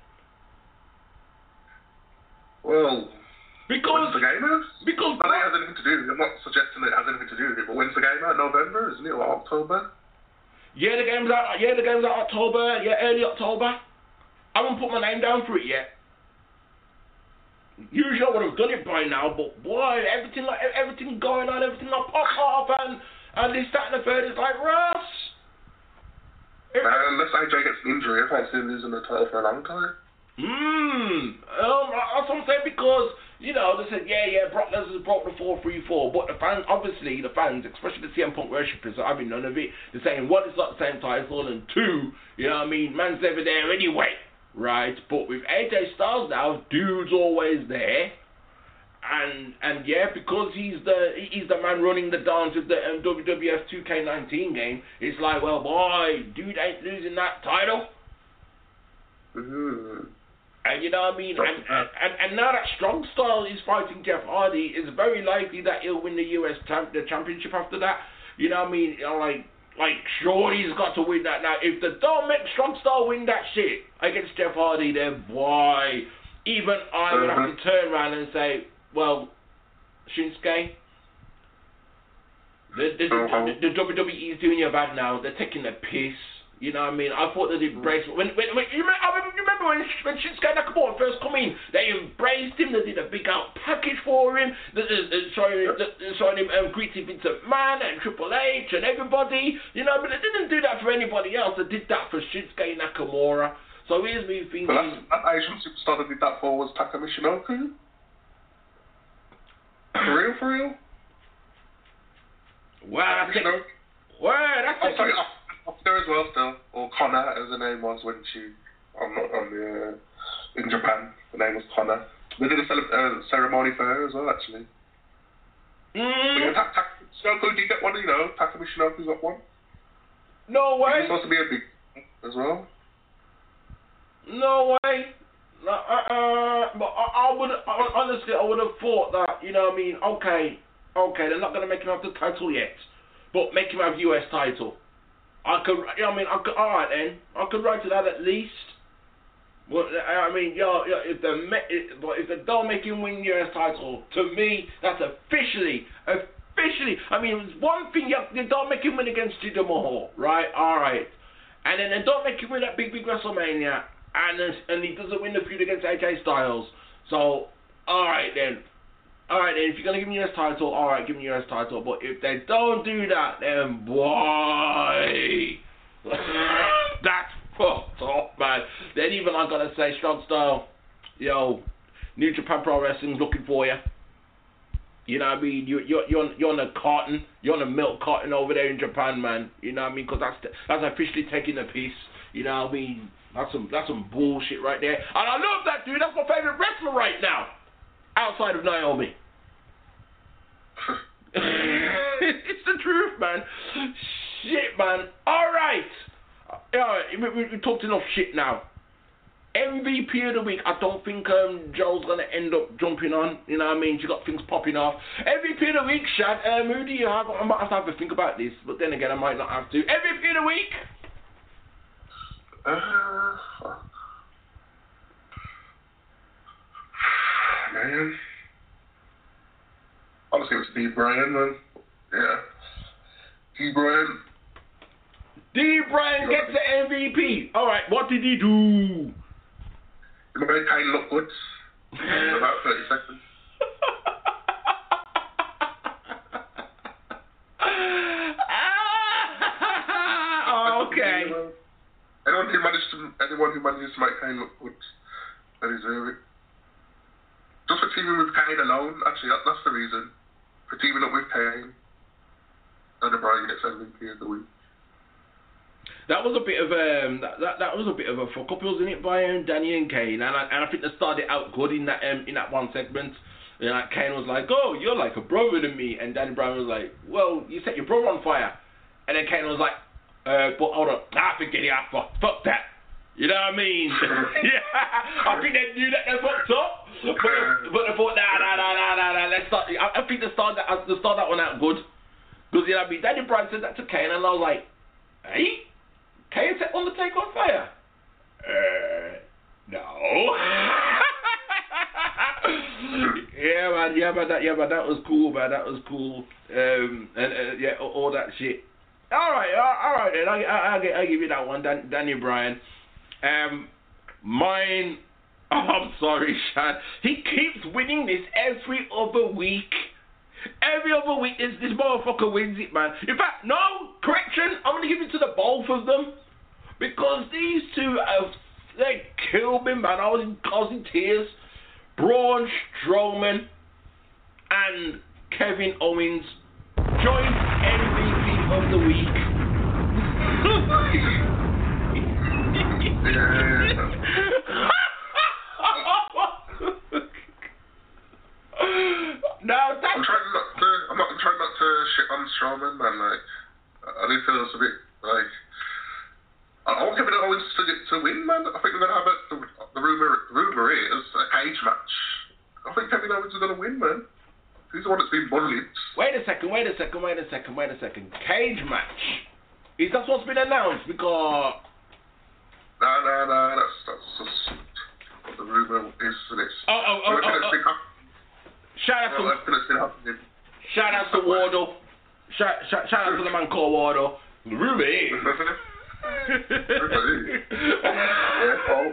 Well, because when's the game out? Because I think it has anything to do. I'm not suggesting it has anything to do with it, but when's the game out? November, isn't it, or October? Yeah, the game's out. Yeah, the game's out October. Yeah, early October. I haven't put my name down for it yet. Usually I would have done it by now, but boy, everything like everything going on, everything like pop off and and this, that, and the third is like Ross. Uh, unless A J gets an injury, I can't see him losing the title for a long time. Hmm. Um, that's what I'm saying because you know they said yeah, yeah, Brock Lesnar broke the four three four, but the fans, obviously the fans, especially the C M Punk worshippers, are having none of it. They're saying one, it's not the same title, and two, you know what I mean, man's never there anyway. Right, but with A J Styles now, dude's always there, and and yeah, because he's the he's the man running the dance with the um, W W F two K nineteen game. It's like, well, boy, dude ain't losing that title. Mm-hmm. And you know what I mean. And, and and and now that Strong Style is fighting Jeff Hardy, it's very likely that he'll win the U S champ, the championship after that. You know what I mean? You know, like like, sure, he's got to win that. Now, if the don't make Strong Style win that shit against Jeff Hardy, then boy, even I would have to turn around and say, well, Shinsuke, the, the, the, the W W E is doing you bad now. They're taking the piss. You know what I mean? I thought they embraced when when, when you, remember, I remember when, when Shinsuke Nakamura first come in, they embraced him. They did a big out package for him. They, they, they, showing, they, showing him um, greeting Vince McMahon and Triple H and everybody. You know, but they didn't do that for anybody else. They did that for Shinsuke Nakamura. So here's me thinking. The last that Asian superstar that did that for was Taka Michinoku. For real, for real. Wow, that's it. Wow, that's oh, sorry, up there as well still, or Connor as the name was when she, on, on the, uh, in Japan, the name was Connor. They did a cele- uh, ceremony for her as well, actually. Mm. Yeah, Ta- Ta- Shinoku, do you get one, you know? Takumi Shinoku got one. No way. He's supposed to be a big as well. No way. No, uh, uh, but I, I would, I, honestly, I would have thought that, you know what I mean, okay, okay, they're not going to make him have the title yet, but make him have U S title. I could, you know what I mean, I could, alright then, I could write to that at least. Well, I mean, yo, yo, if the if they don't make him win U S title, to me, that's officially, officially. I mean, it's one thing you, they don't make him win against Jinder Mahal, right? All right, and then they don't make him win that big, big WrestleMania, and and he doesn't win the feud against A J Styles. So, all right then, all right then. If you're gonna give him U S title, all right, give him U S title. But if they don't do that, then boy, that's fucked up, man. Then even I gotta say, Strong Style, yo, New Japan Pro Wrestling's looking for you. You know what I mean? You, you're you're you're on the carton, you're on the milk carton over there in Japan, man. You know what I mean? Because that's that's officially taking the piece. You know what I mean? That's some that's some bullshit right there. And I love that dude. That's my favorite wrestler right now, outside of Naomi. It's the truth, man. Shit, man. All right. Yeah, we, we, we talked enough shit now. M V P of the week, I don't think um, Joe's going to end up jumping on. You know what I mean? She got things popping off. M V P of the week, Shad. Um, who do you have? I might have to have a think about this, but then again, I might not have to. M V P of the week? Uh, man. Honestly, it's D. Bryan, man. Yeah. D. Bryan. D. Bryan gets the M V P. All right, what did he do? He made Kane look good for about thirty seconds. Oh, okay. Anyone who manages to, anyone who manages to make Kane look good, they deserve it. Just for teaming with Kane alone, actually, that, that's the reason. For teaming up with Kane, and Bryan gets M V P of the week. That was a bit of um, that, that that was a bit of a fuck up, wasn't it, by um, Danny and Kane? And I, and I think they started out good in that um, in that one segment. You know, like Kane was like, "Oh, you're like a brother to me," and Danny Bryan was like, "Well, you set your brother on fire," and then Kane was like, uh, "But hold on, I forget it, I fuck, fuck that." You know what I mean? Yeah, I think they knew that they fucked up, but they, but they thought, nah, nah, nah, nah, nah, nah, let's start. I, I think they started that they started that one out good, because you know what I mean. Danny Bryan said that to Kane, and I was like, "Hey." Kane set Undertaker on fire? Uh, no. yeah, man, yeah, man, that, yeah, man, that was cool, man, that was cool. Um, and uh, yeah, all, all that shit. All right, all, all right, then, I, I, I, I give you that one, Dan, Danny Bryan. Um, mine. Oh, I'm sorry, Shad. He keeps winning this every other week. Every other week, this, this motherfucker wins it, man. In fact, no, correction, I'm going to give it to the both of them. Because these two have, they killed me, man. I was in, I was in tears. Braun Strowman and Kevin Owens joint M V P of the week. Now that's... I'm trying not to. I'm not I'm trying not to shit on Strowman, man. Like, I do feel it's a bit like. I want Kevin Owens to to win, man. I think we're gonna have a, the the rumor rumor is a cage match. I think Kevin Owens is gonna win, man. He's the one that's been bullied. Wait a second. Wait a second. Wait a second. Wait a second. Cage match. Is that what's been announced? Because no, no, no, that's that's just what the rumor is for this. Oh, oh, oh, oh, oh. Shout out to shout out to Wardo. Shout, shout, shout out to the man called Wardo. The rumor is. yeah, oh.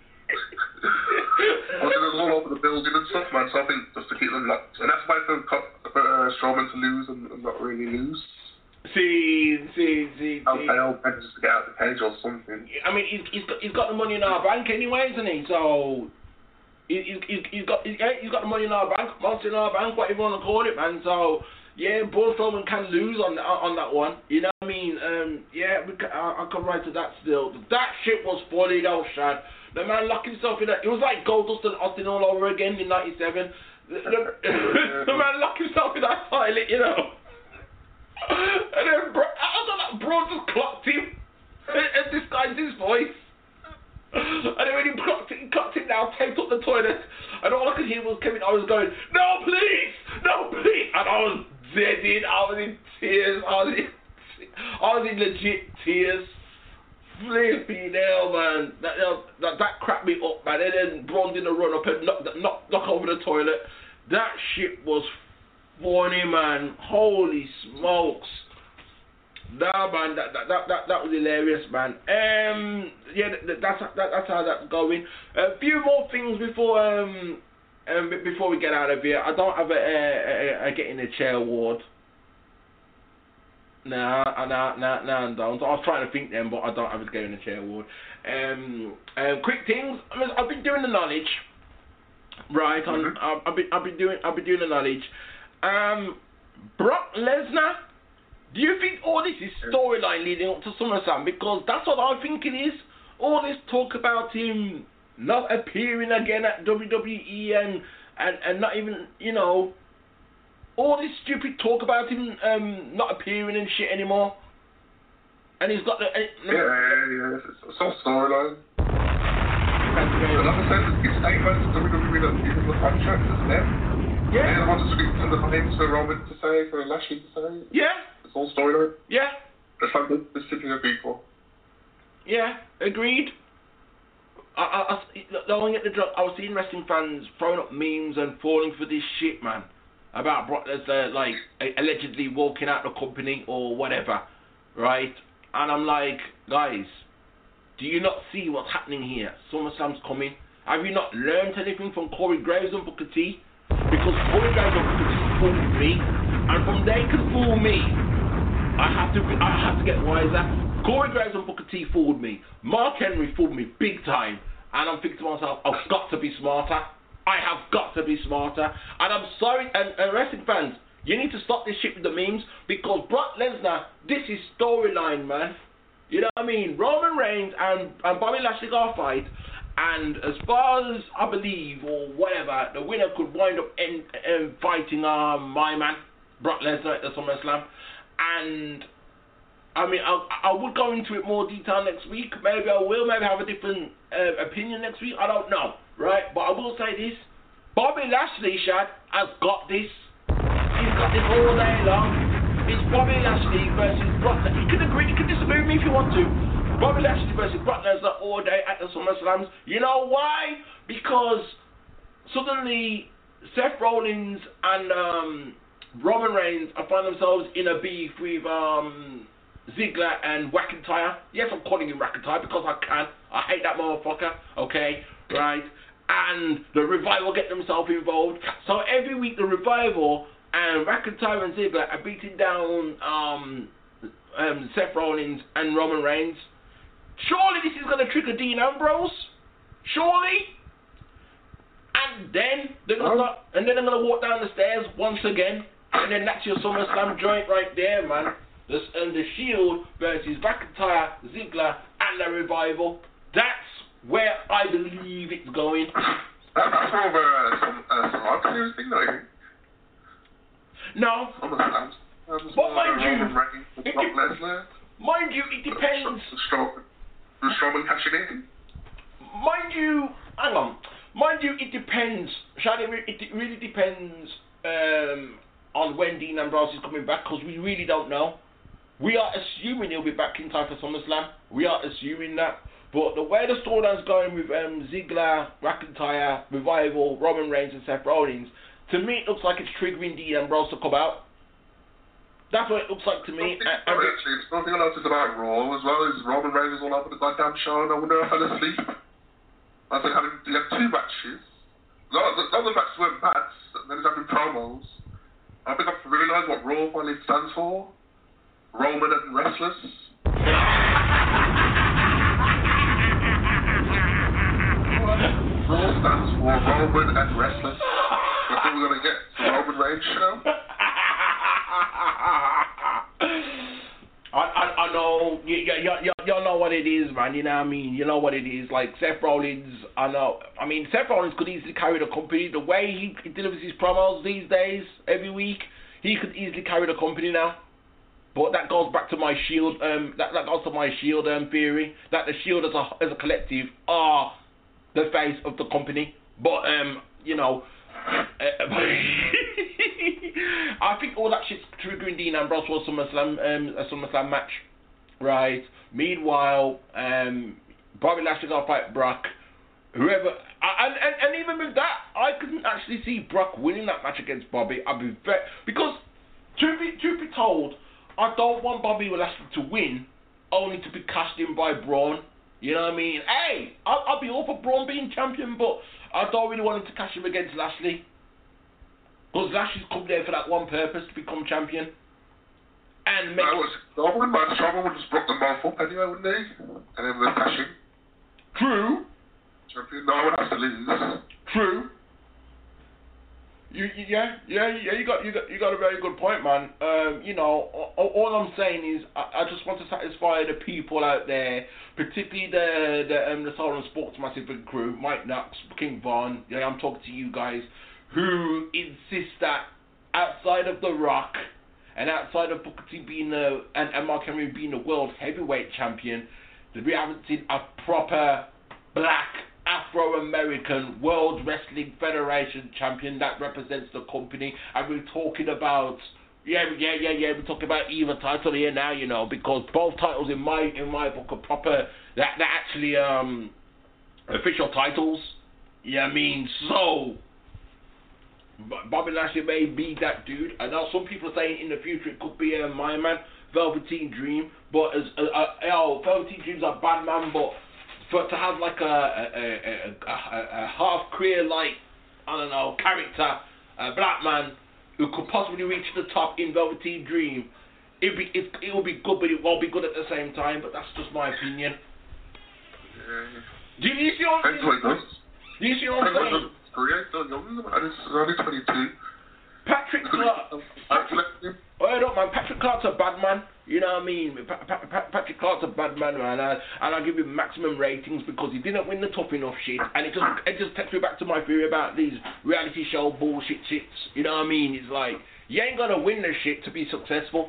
Well, there's all over the building and stuff, man. So I think just to keep them locked, and that's why for for uh, Strowman to lose and, and not really lose. See, see, see, I'll see. pay old Ben just to get out the cage or something. I mean, he's he's got he's got the money in our bank anyway, isn't he? So. He, he, he's got he's, he's got the money in our bank, money in our bank, whatever you want to call it, man. So yeah, Braun Strowman can lose on on that one. You know what I mean? Um, yeah, we can, I, I can write to that still. That shit was funny though, Shad. The man locked himself in that. It was like Goldust and Austin all over again in ninety-seven. The, the, the man locked himself in that toilet, you know. And then Bro, I don't know, Braun just clocked him and, and disguised his voice. And then when he clocked it, he clocked it down, taped up the toilet, and all I could hear was Kevin Owens going, "No, please! No, please!" And I was dead in, I was in tears, I was in, I was in legit tears. Flipping hell, man. That, that, that cracked me up, man. And then Braun did a run up and knock, knock, knock over the toilet. That shit was funny, man. Holy smokes. Nah, man, that that, that that that was hilarious, man. Um, yeah, that, that's that, that's how that's going. A few more things before um, um before we get out of here. I don't have a, a, a, a getting a chair award. Nah, nah, nah, nah, I don't. I was trying to think then, but I don't have a getting a chair award. Um, um, quick things. I mean, I've been doing the knowledge, right? Mm-hmm. On, I've been I've been doing I've been doing the knowledge. Um, Brock Lesnar. Do you think all this is storyline leading up to SummerSlam? Because that's what I think it is. All this talk about him not appearing again at W W E and and, and not even, you know, all this stupid talk about him um, not appearing and shit anymore. And he's got the... Uh, yeah, yeah, yeah, it's, it's all storyline. Like I said, it's statements, W W E doesn't give him the contract, it's them. Yeah. And I want to speak to the things for Roman to say, for Lashley to say. Yeah. Full storyline. Yeah. It's like the, the city of people. Yeah, agreed. I, I, I, don't get the drop. I was seeing wrestling fans throwing up memes and falling for this shit, man, about Brock Lesnar, like allegedly walking out the company or whatever, right? And I'm like, guys, do you not see what's happening here? SummerSlam's coming. Have you not learned anything from Corey Graves and Booker T? Because Corey Graves and Booker T fooled me, and from they can fool me. I have to be, I have to get wiser. Corey Graves and Booker T fooled me. Mark Henry fooled me big time. And I'm thinking to myself, I've got to be smarter. I have got to be smarter. And I'm sorry, and, and wrestling fans, you need to stop this shit with the memes, because Brock Lesnar, this is storyline, man. You know what I mean? Roman Reigns and, and Bobby Lashley got a fight, and as far as I believe, or whatever, the winner could wind up in, in fighting uh, my man, Brock Lesnar at the SummerSlam. And I mean, I, I would go into it more detail next week. Maybe I will. Maybe have a different uh, opinion next week. I don't know, right? But I will say this: Bobby Lashley, Shad, has got this. He's got this all day long. It's Bobby Lashley versus Brock Lesnar. You can agree, you can disagree with me if you want to. Bobby Lashley versus Brock Lesnar all day at the SummerSlams. You know why? Because suddenly Seth Rollins and um. Roman Reigns, I find themselves in a beef with um, Ziggler and McIntyre. Yes, I'm calling him McIntyre because I can. I hate that motherfucker. Okay, right? And the Revival get themselves involved. So every week the Revival and McIntyre and Ziggler are beating down um, um, Seth Rollins and Roman Reigns. Surely this is going to trigger Dean Ambrose. Surely. And then they're gonna start, and then they're gonna walk down the stairs once again. And then that's your SummerSlam joint right there, man. This, and the Shield versus McIntyre, Ziggler, and the Revival. That's where I believe it's going. That's more of a, some, uh, some hard series thing, though. No. SummerSlam. But mind you, it de- mind you, it depends. The Strowman cashing in. Mind you, hang on. Mind you, it depends. Shall it, it really depends um, on when Dean Ambrose is coming back, because we really don't know. we are assuming he'll be back in time for SummerSlam. We are assuming that. But the way the storyline's going with um, Ziggler, McIntyre, Revival, Roman Reigns, and Seth Rollins, to me it looks like it's triggering Dean Ambrose to come out. That's what it looks like to me. Something, and, and actually, something I noticed about Raw as well is Roman Reigns was all over the goddamn show, and I wonder if I fell asleep. I think he had two matches. None of the, none of the matches weren't bad, and then he's having promos. I think I've realised what Raw finally stands for. Roman and Restless. Raw stands for Roman and Restless. That's what we're going to get. The Roman Reigns show. I, I, I know, you, you, you, you know what it is, man, you know what I mean, you know what it is, like Seth Rollins, I know, I mean, Seth Rollins could easily carry the company, the way he, he delivers his promos these days, every week, he could easily carry the company now, but that goes back to my Shield, um, that, that goes to my Shield um, theory, that the Shield as a, as a collective are the face of the company, but, um, you know, uh, I think all that shit's triggering Dean Ambrose for SummerSlam, um, a SummerSlam match, right? Meanwhile, um, Bobby Lashley gonna fight Brock. Whoever, and, and and even with that, I couldn't actually see Brock winning that match against Bobby. I'd be very, because truth be truth be told, I don't want Bobby Lashley to win, only to be cashed in by Braun. You know what I mean? Hey, I'll, I'll be all for Braun being champion, but I don't really want him to cash him against Lashley. Because Lashley's come there for that one purpose, to become champion. And make... I was Strowman, man. Strowman would just broke them both up anyway, wouldn't he? And then they're cashing. True. Champion, no one has to lose. True. You, you, yeah, yeah, yeah. You got, you got, you got a very good point, man. Um, you know, all, all I'm saying is, I, I just want to satisfy the people out there, particularly the the um, the Southern Sports Massive crew, Mike Knox, King Von. Yeah, I'm talking to you guys, who insist that outside of The Rock and outside of Booker T being the and, and Mark Henry being the world heavyweight champion, that we haven't seen a proper black Afro-American World Wrestling Federation champion that represents the company. And we're talking about, yeah, yeah, yeah, yeah, we're talking about either title here now, you know, because both titles in my in my book are proper, that they're actually um official titles. Yeah, I mean, so Bobby Lashley may be that dude. I know some people are saying in the future it could be a um, my man, Velveteen Dream, but as uh, uh, oh, Velveteen Dream's a bad man, but for to have like a a, a, a, a, a half career like I don't know character, a black man who could possibly reach the top in Velveteen Dream, it be it it will be good, but it won't be good at the same time. But that's just my opinion. Yeah. Do you see what I'm saying? Do you see what I'm saying? Career still young, and it's only twenty-two. Patrick Clark. Hold up, man. Patrick Clark's a bad man. You know what I mean? Pa- pa- pa- Patrick Clark's a bad man, man. And, and I'll give him maximum ratings because he didn't win the Tough Enough shit. And it just it just takes me back to my theory about these reality show bullshit shits. You know what I mean? It's like, you ain't gonna win the shit to be successful.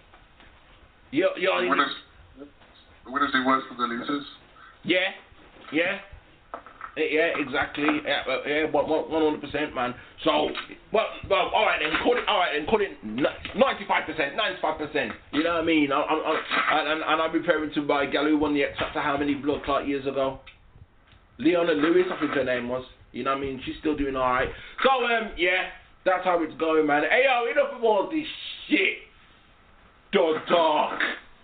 You, you know, winners, the winners do worse than the losers. Yeah, yeah. Yeah, exactly. Yeah, yeah, one hundred percent, man. So, well, well, all right then. Cut it. All right then. Cut it. Ninety-five percent, ninety-five percent. You know what I mean? I, I, I, and, and I'm referring to my gal who won the X Factor how many blood clot years ago? Leona Lewis, I think her name was. You know what I mean? She's still doing all right. So, um, yeah, that's how it's going, man. Hey, yo, enough of all this shit. Dog talk.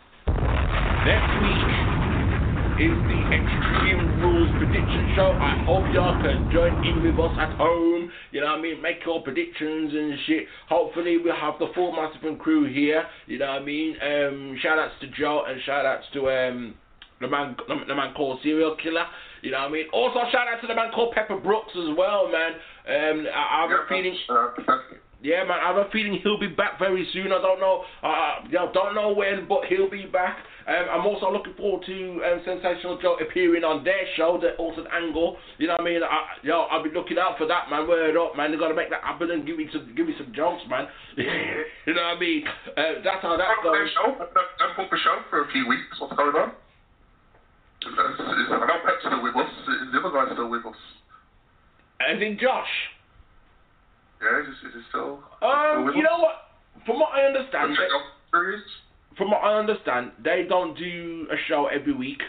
Next week is the Extreme Rules Prediction Show. I hope y'all can join in with us at home. You know what I mean? Make your predictions and shit. Hopefully we'll have the full Massive crew here. You know what I mean? Um, shout outs to Joe and shout outs to um the man the man called Serial Killer. You know what I mean? Also shout out to the man called Pepper Brooks as well, man. Um, I, I have a feeling. Yeah, man, I have a feeling he'll be back very soon. I don't know, uh, you know, don't know when, but he'll be back. Um, I'm also looking forward to um, Sensational Joe appearing on their show, the Altered Angle. You know what I mean? I, you know, I'll be looking out for that, man. Word up, man. They've got to make that happen and give me some, give me some jokes, man. You know what I mean? Uh, that's how that goes. Don't book a show for a few weeks. What's going on? Is, is, is, I know Pep's still with us. Is the other guy still with us? As in Josh. Yeah, is, is it still? Um, still you know what? From what I understand, it, from what I understand, they don't do a show every week.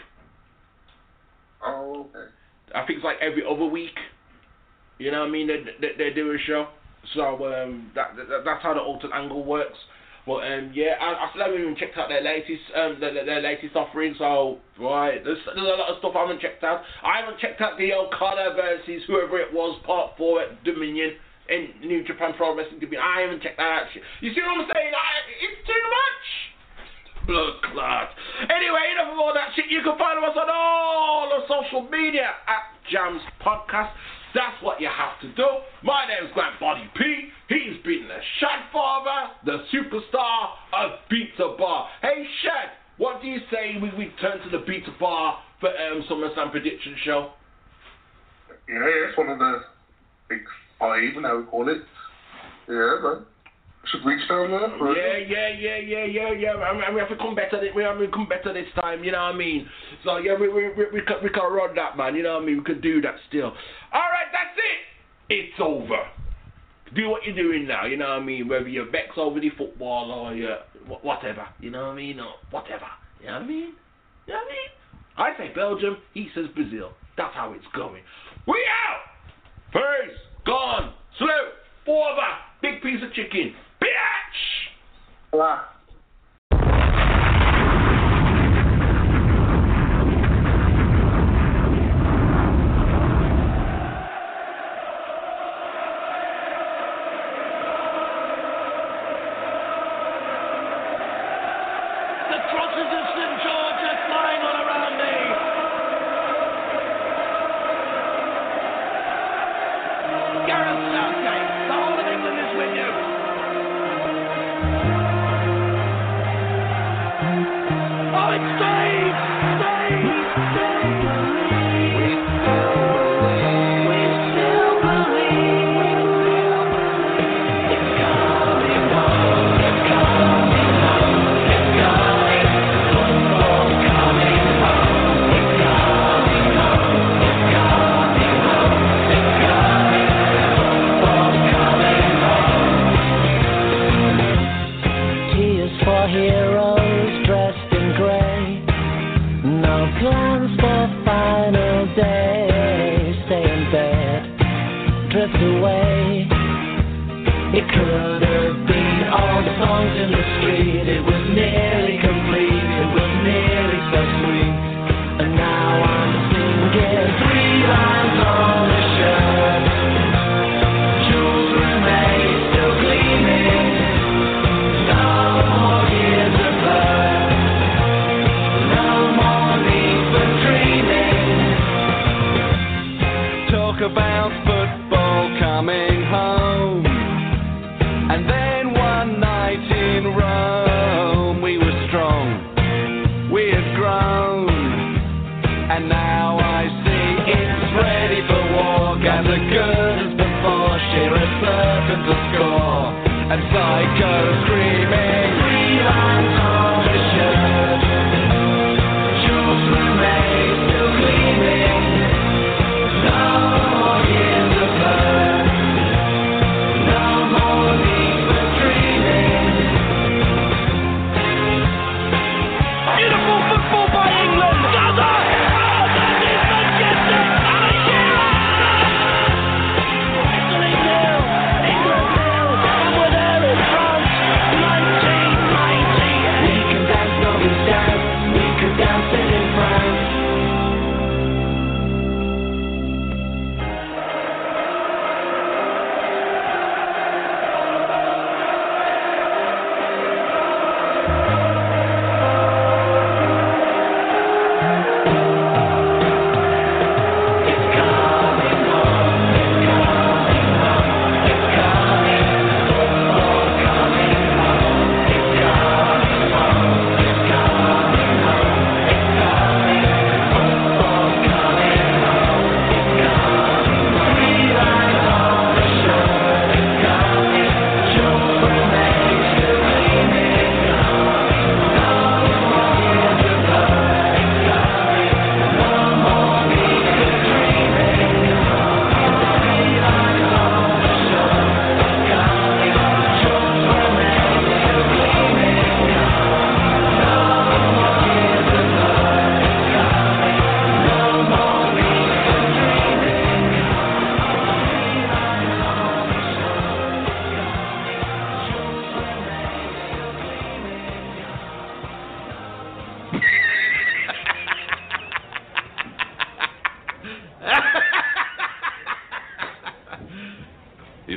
Oh, okay. I think it's like every other week. You know what I mean? They they, they do a show. So um, that, that that's how the Altered Angle works. But um, yeah, I, I still haven't even checked out their latest um their, their latest offering. So right, there's, there's a lot of stuff I haven't checked out. I haven't checked out the Okada versus whoever it was part four at Dominion in New Japan Pro Wrestling Dominion. I haven't checked that out. You see what I'm saying? I, it's too much. Blood clot. Anyway, enough of all that shit. You can find us on all the social media at Jams Podcast. That's what you have to do. My name's Grant Body P. He's been the Shad Father, the superstar of Pizza Bar. Hey Shad, what do you say we return to the Pizza Bar for um, SummerSlam prediction show? Yeah, it's one of the big five, now we call it. Yeah, man. Should reach down there. Yeah, yeah, yeah, yeah, yeah, yeah. I mean, we have to come better. We have to come better this time. You know what I mean? So yeah, we we we, we can we can run that, man. You know what I mean? We could do that still. All right, that's it. It's over. Do what you're doing now. You know what I mean? Whether you're vexed over the football or you whatever. You know what I mean? Or whatever. You know what I mean? You know what I mean? I say Belgium. He says Brazil. That's how it's going. We out. Peace. Gone. Salute. Over. Big piece of chicken. Bitch! Wow. The crosses of Saint George are flying all around me. Gareth Southgate, the whole of England is with you. Oh, it's Dave! Dave! Dave! We still believe. We still believe. It's coming home. It's coming home. It's coming. Football's coming home. It's coming home. It's coming home. It's coming. Football's coming home. Tears for heroes dressed in grey. No plans for final day. Stay in bed, drift away. It could have been all the songs in the street. It was nearly complete. It was nearly so sweet. And now I'm singing three lines on the shirt. Jewels remain still gleaming. No more years of hurt. No more need for dreaming. Talk about football coming home. And then one night in Rome, we were strong, we had grown. And now I see it's ready for war. Gather good as before, sheer a serpent to score. And Psycho screaming, three lines on the shirt. Jewels remain still gleaming. No more years of hurt. No more need for dreaming. Beautiful football by England. Does it?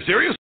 serious?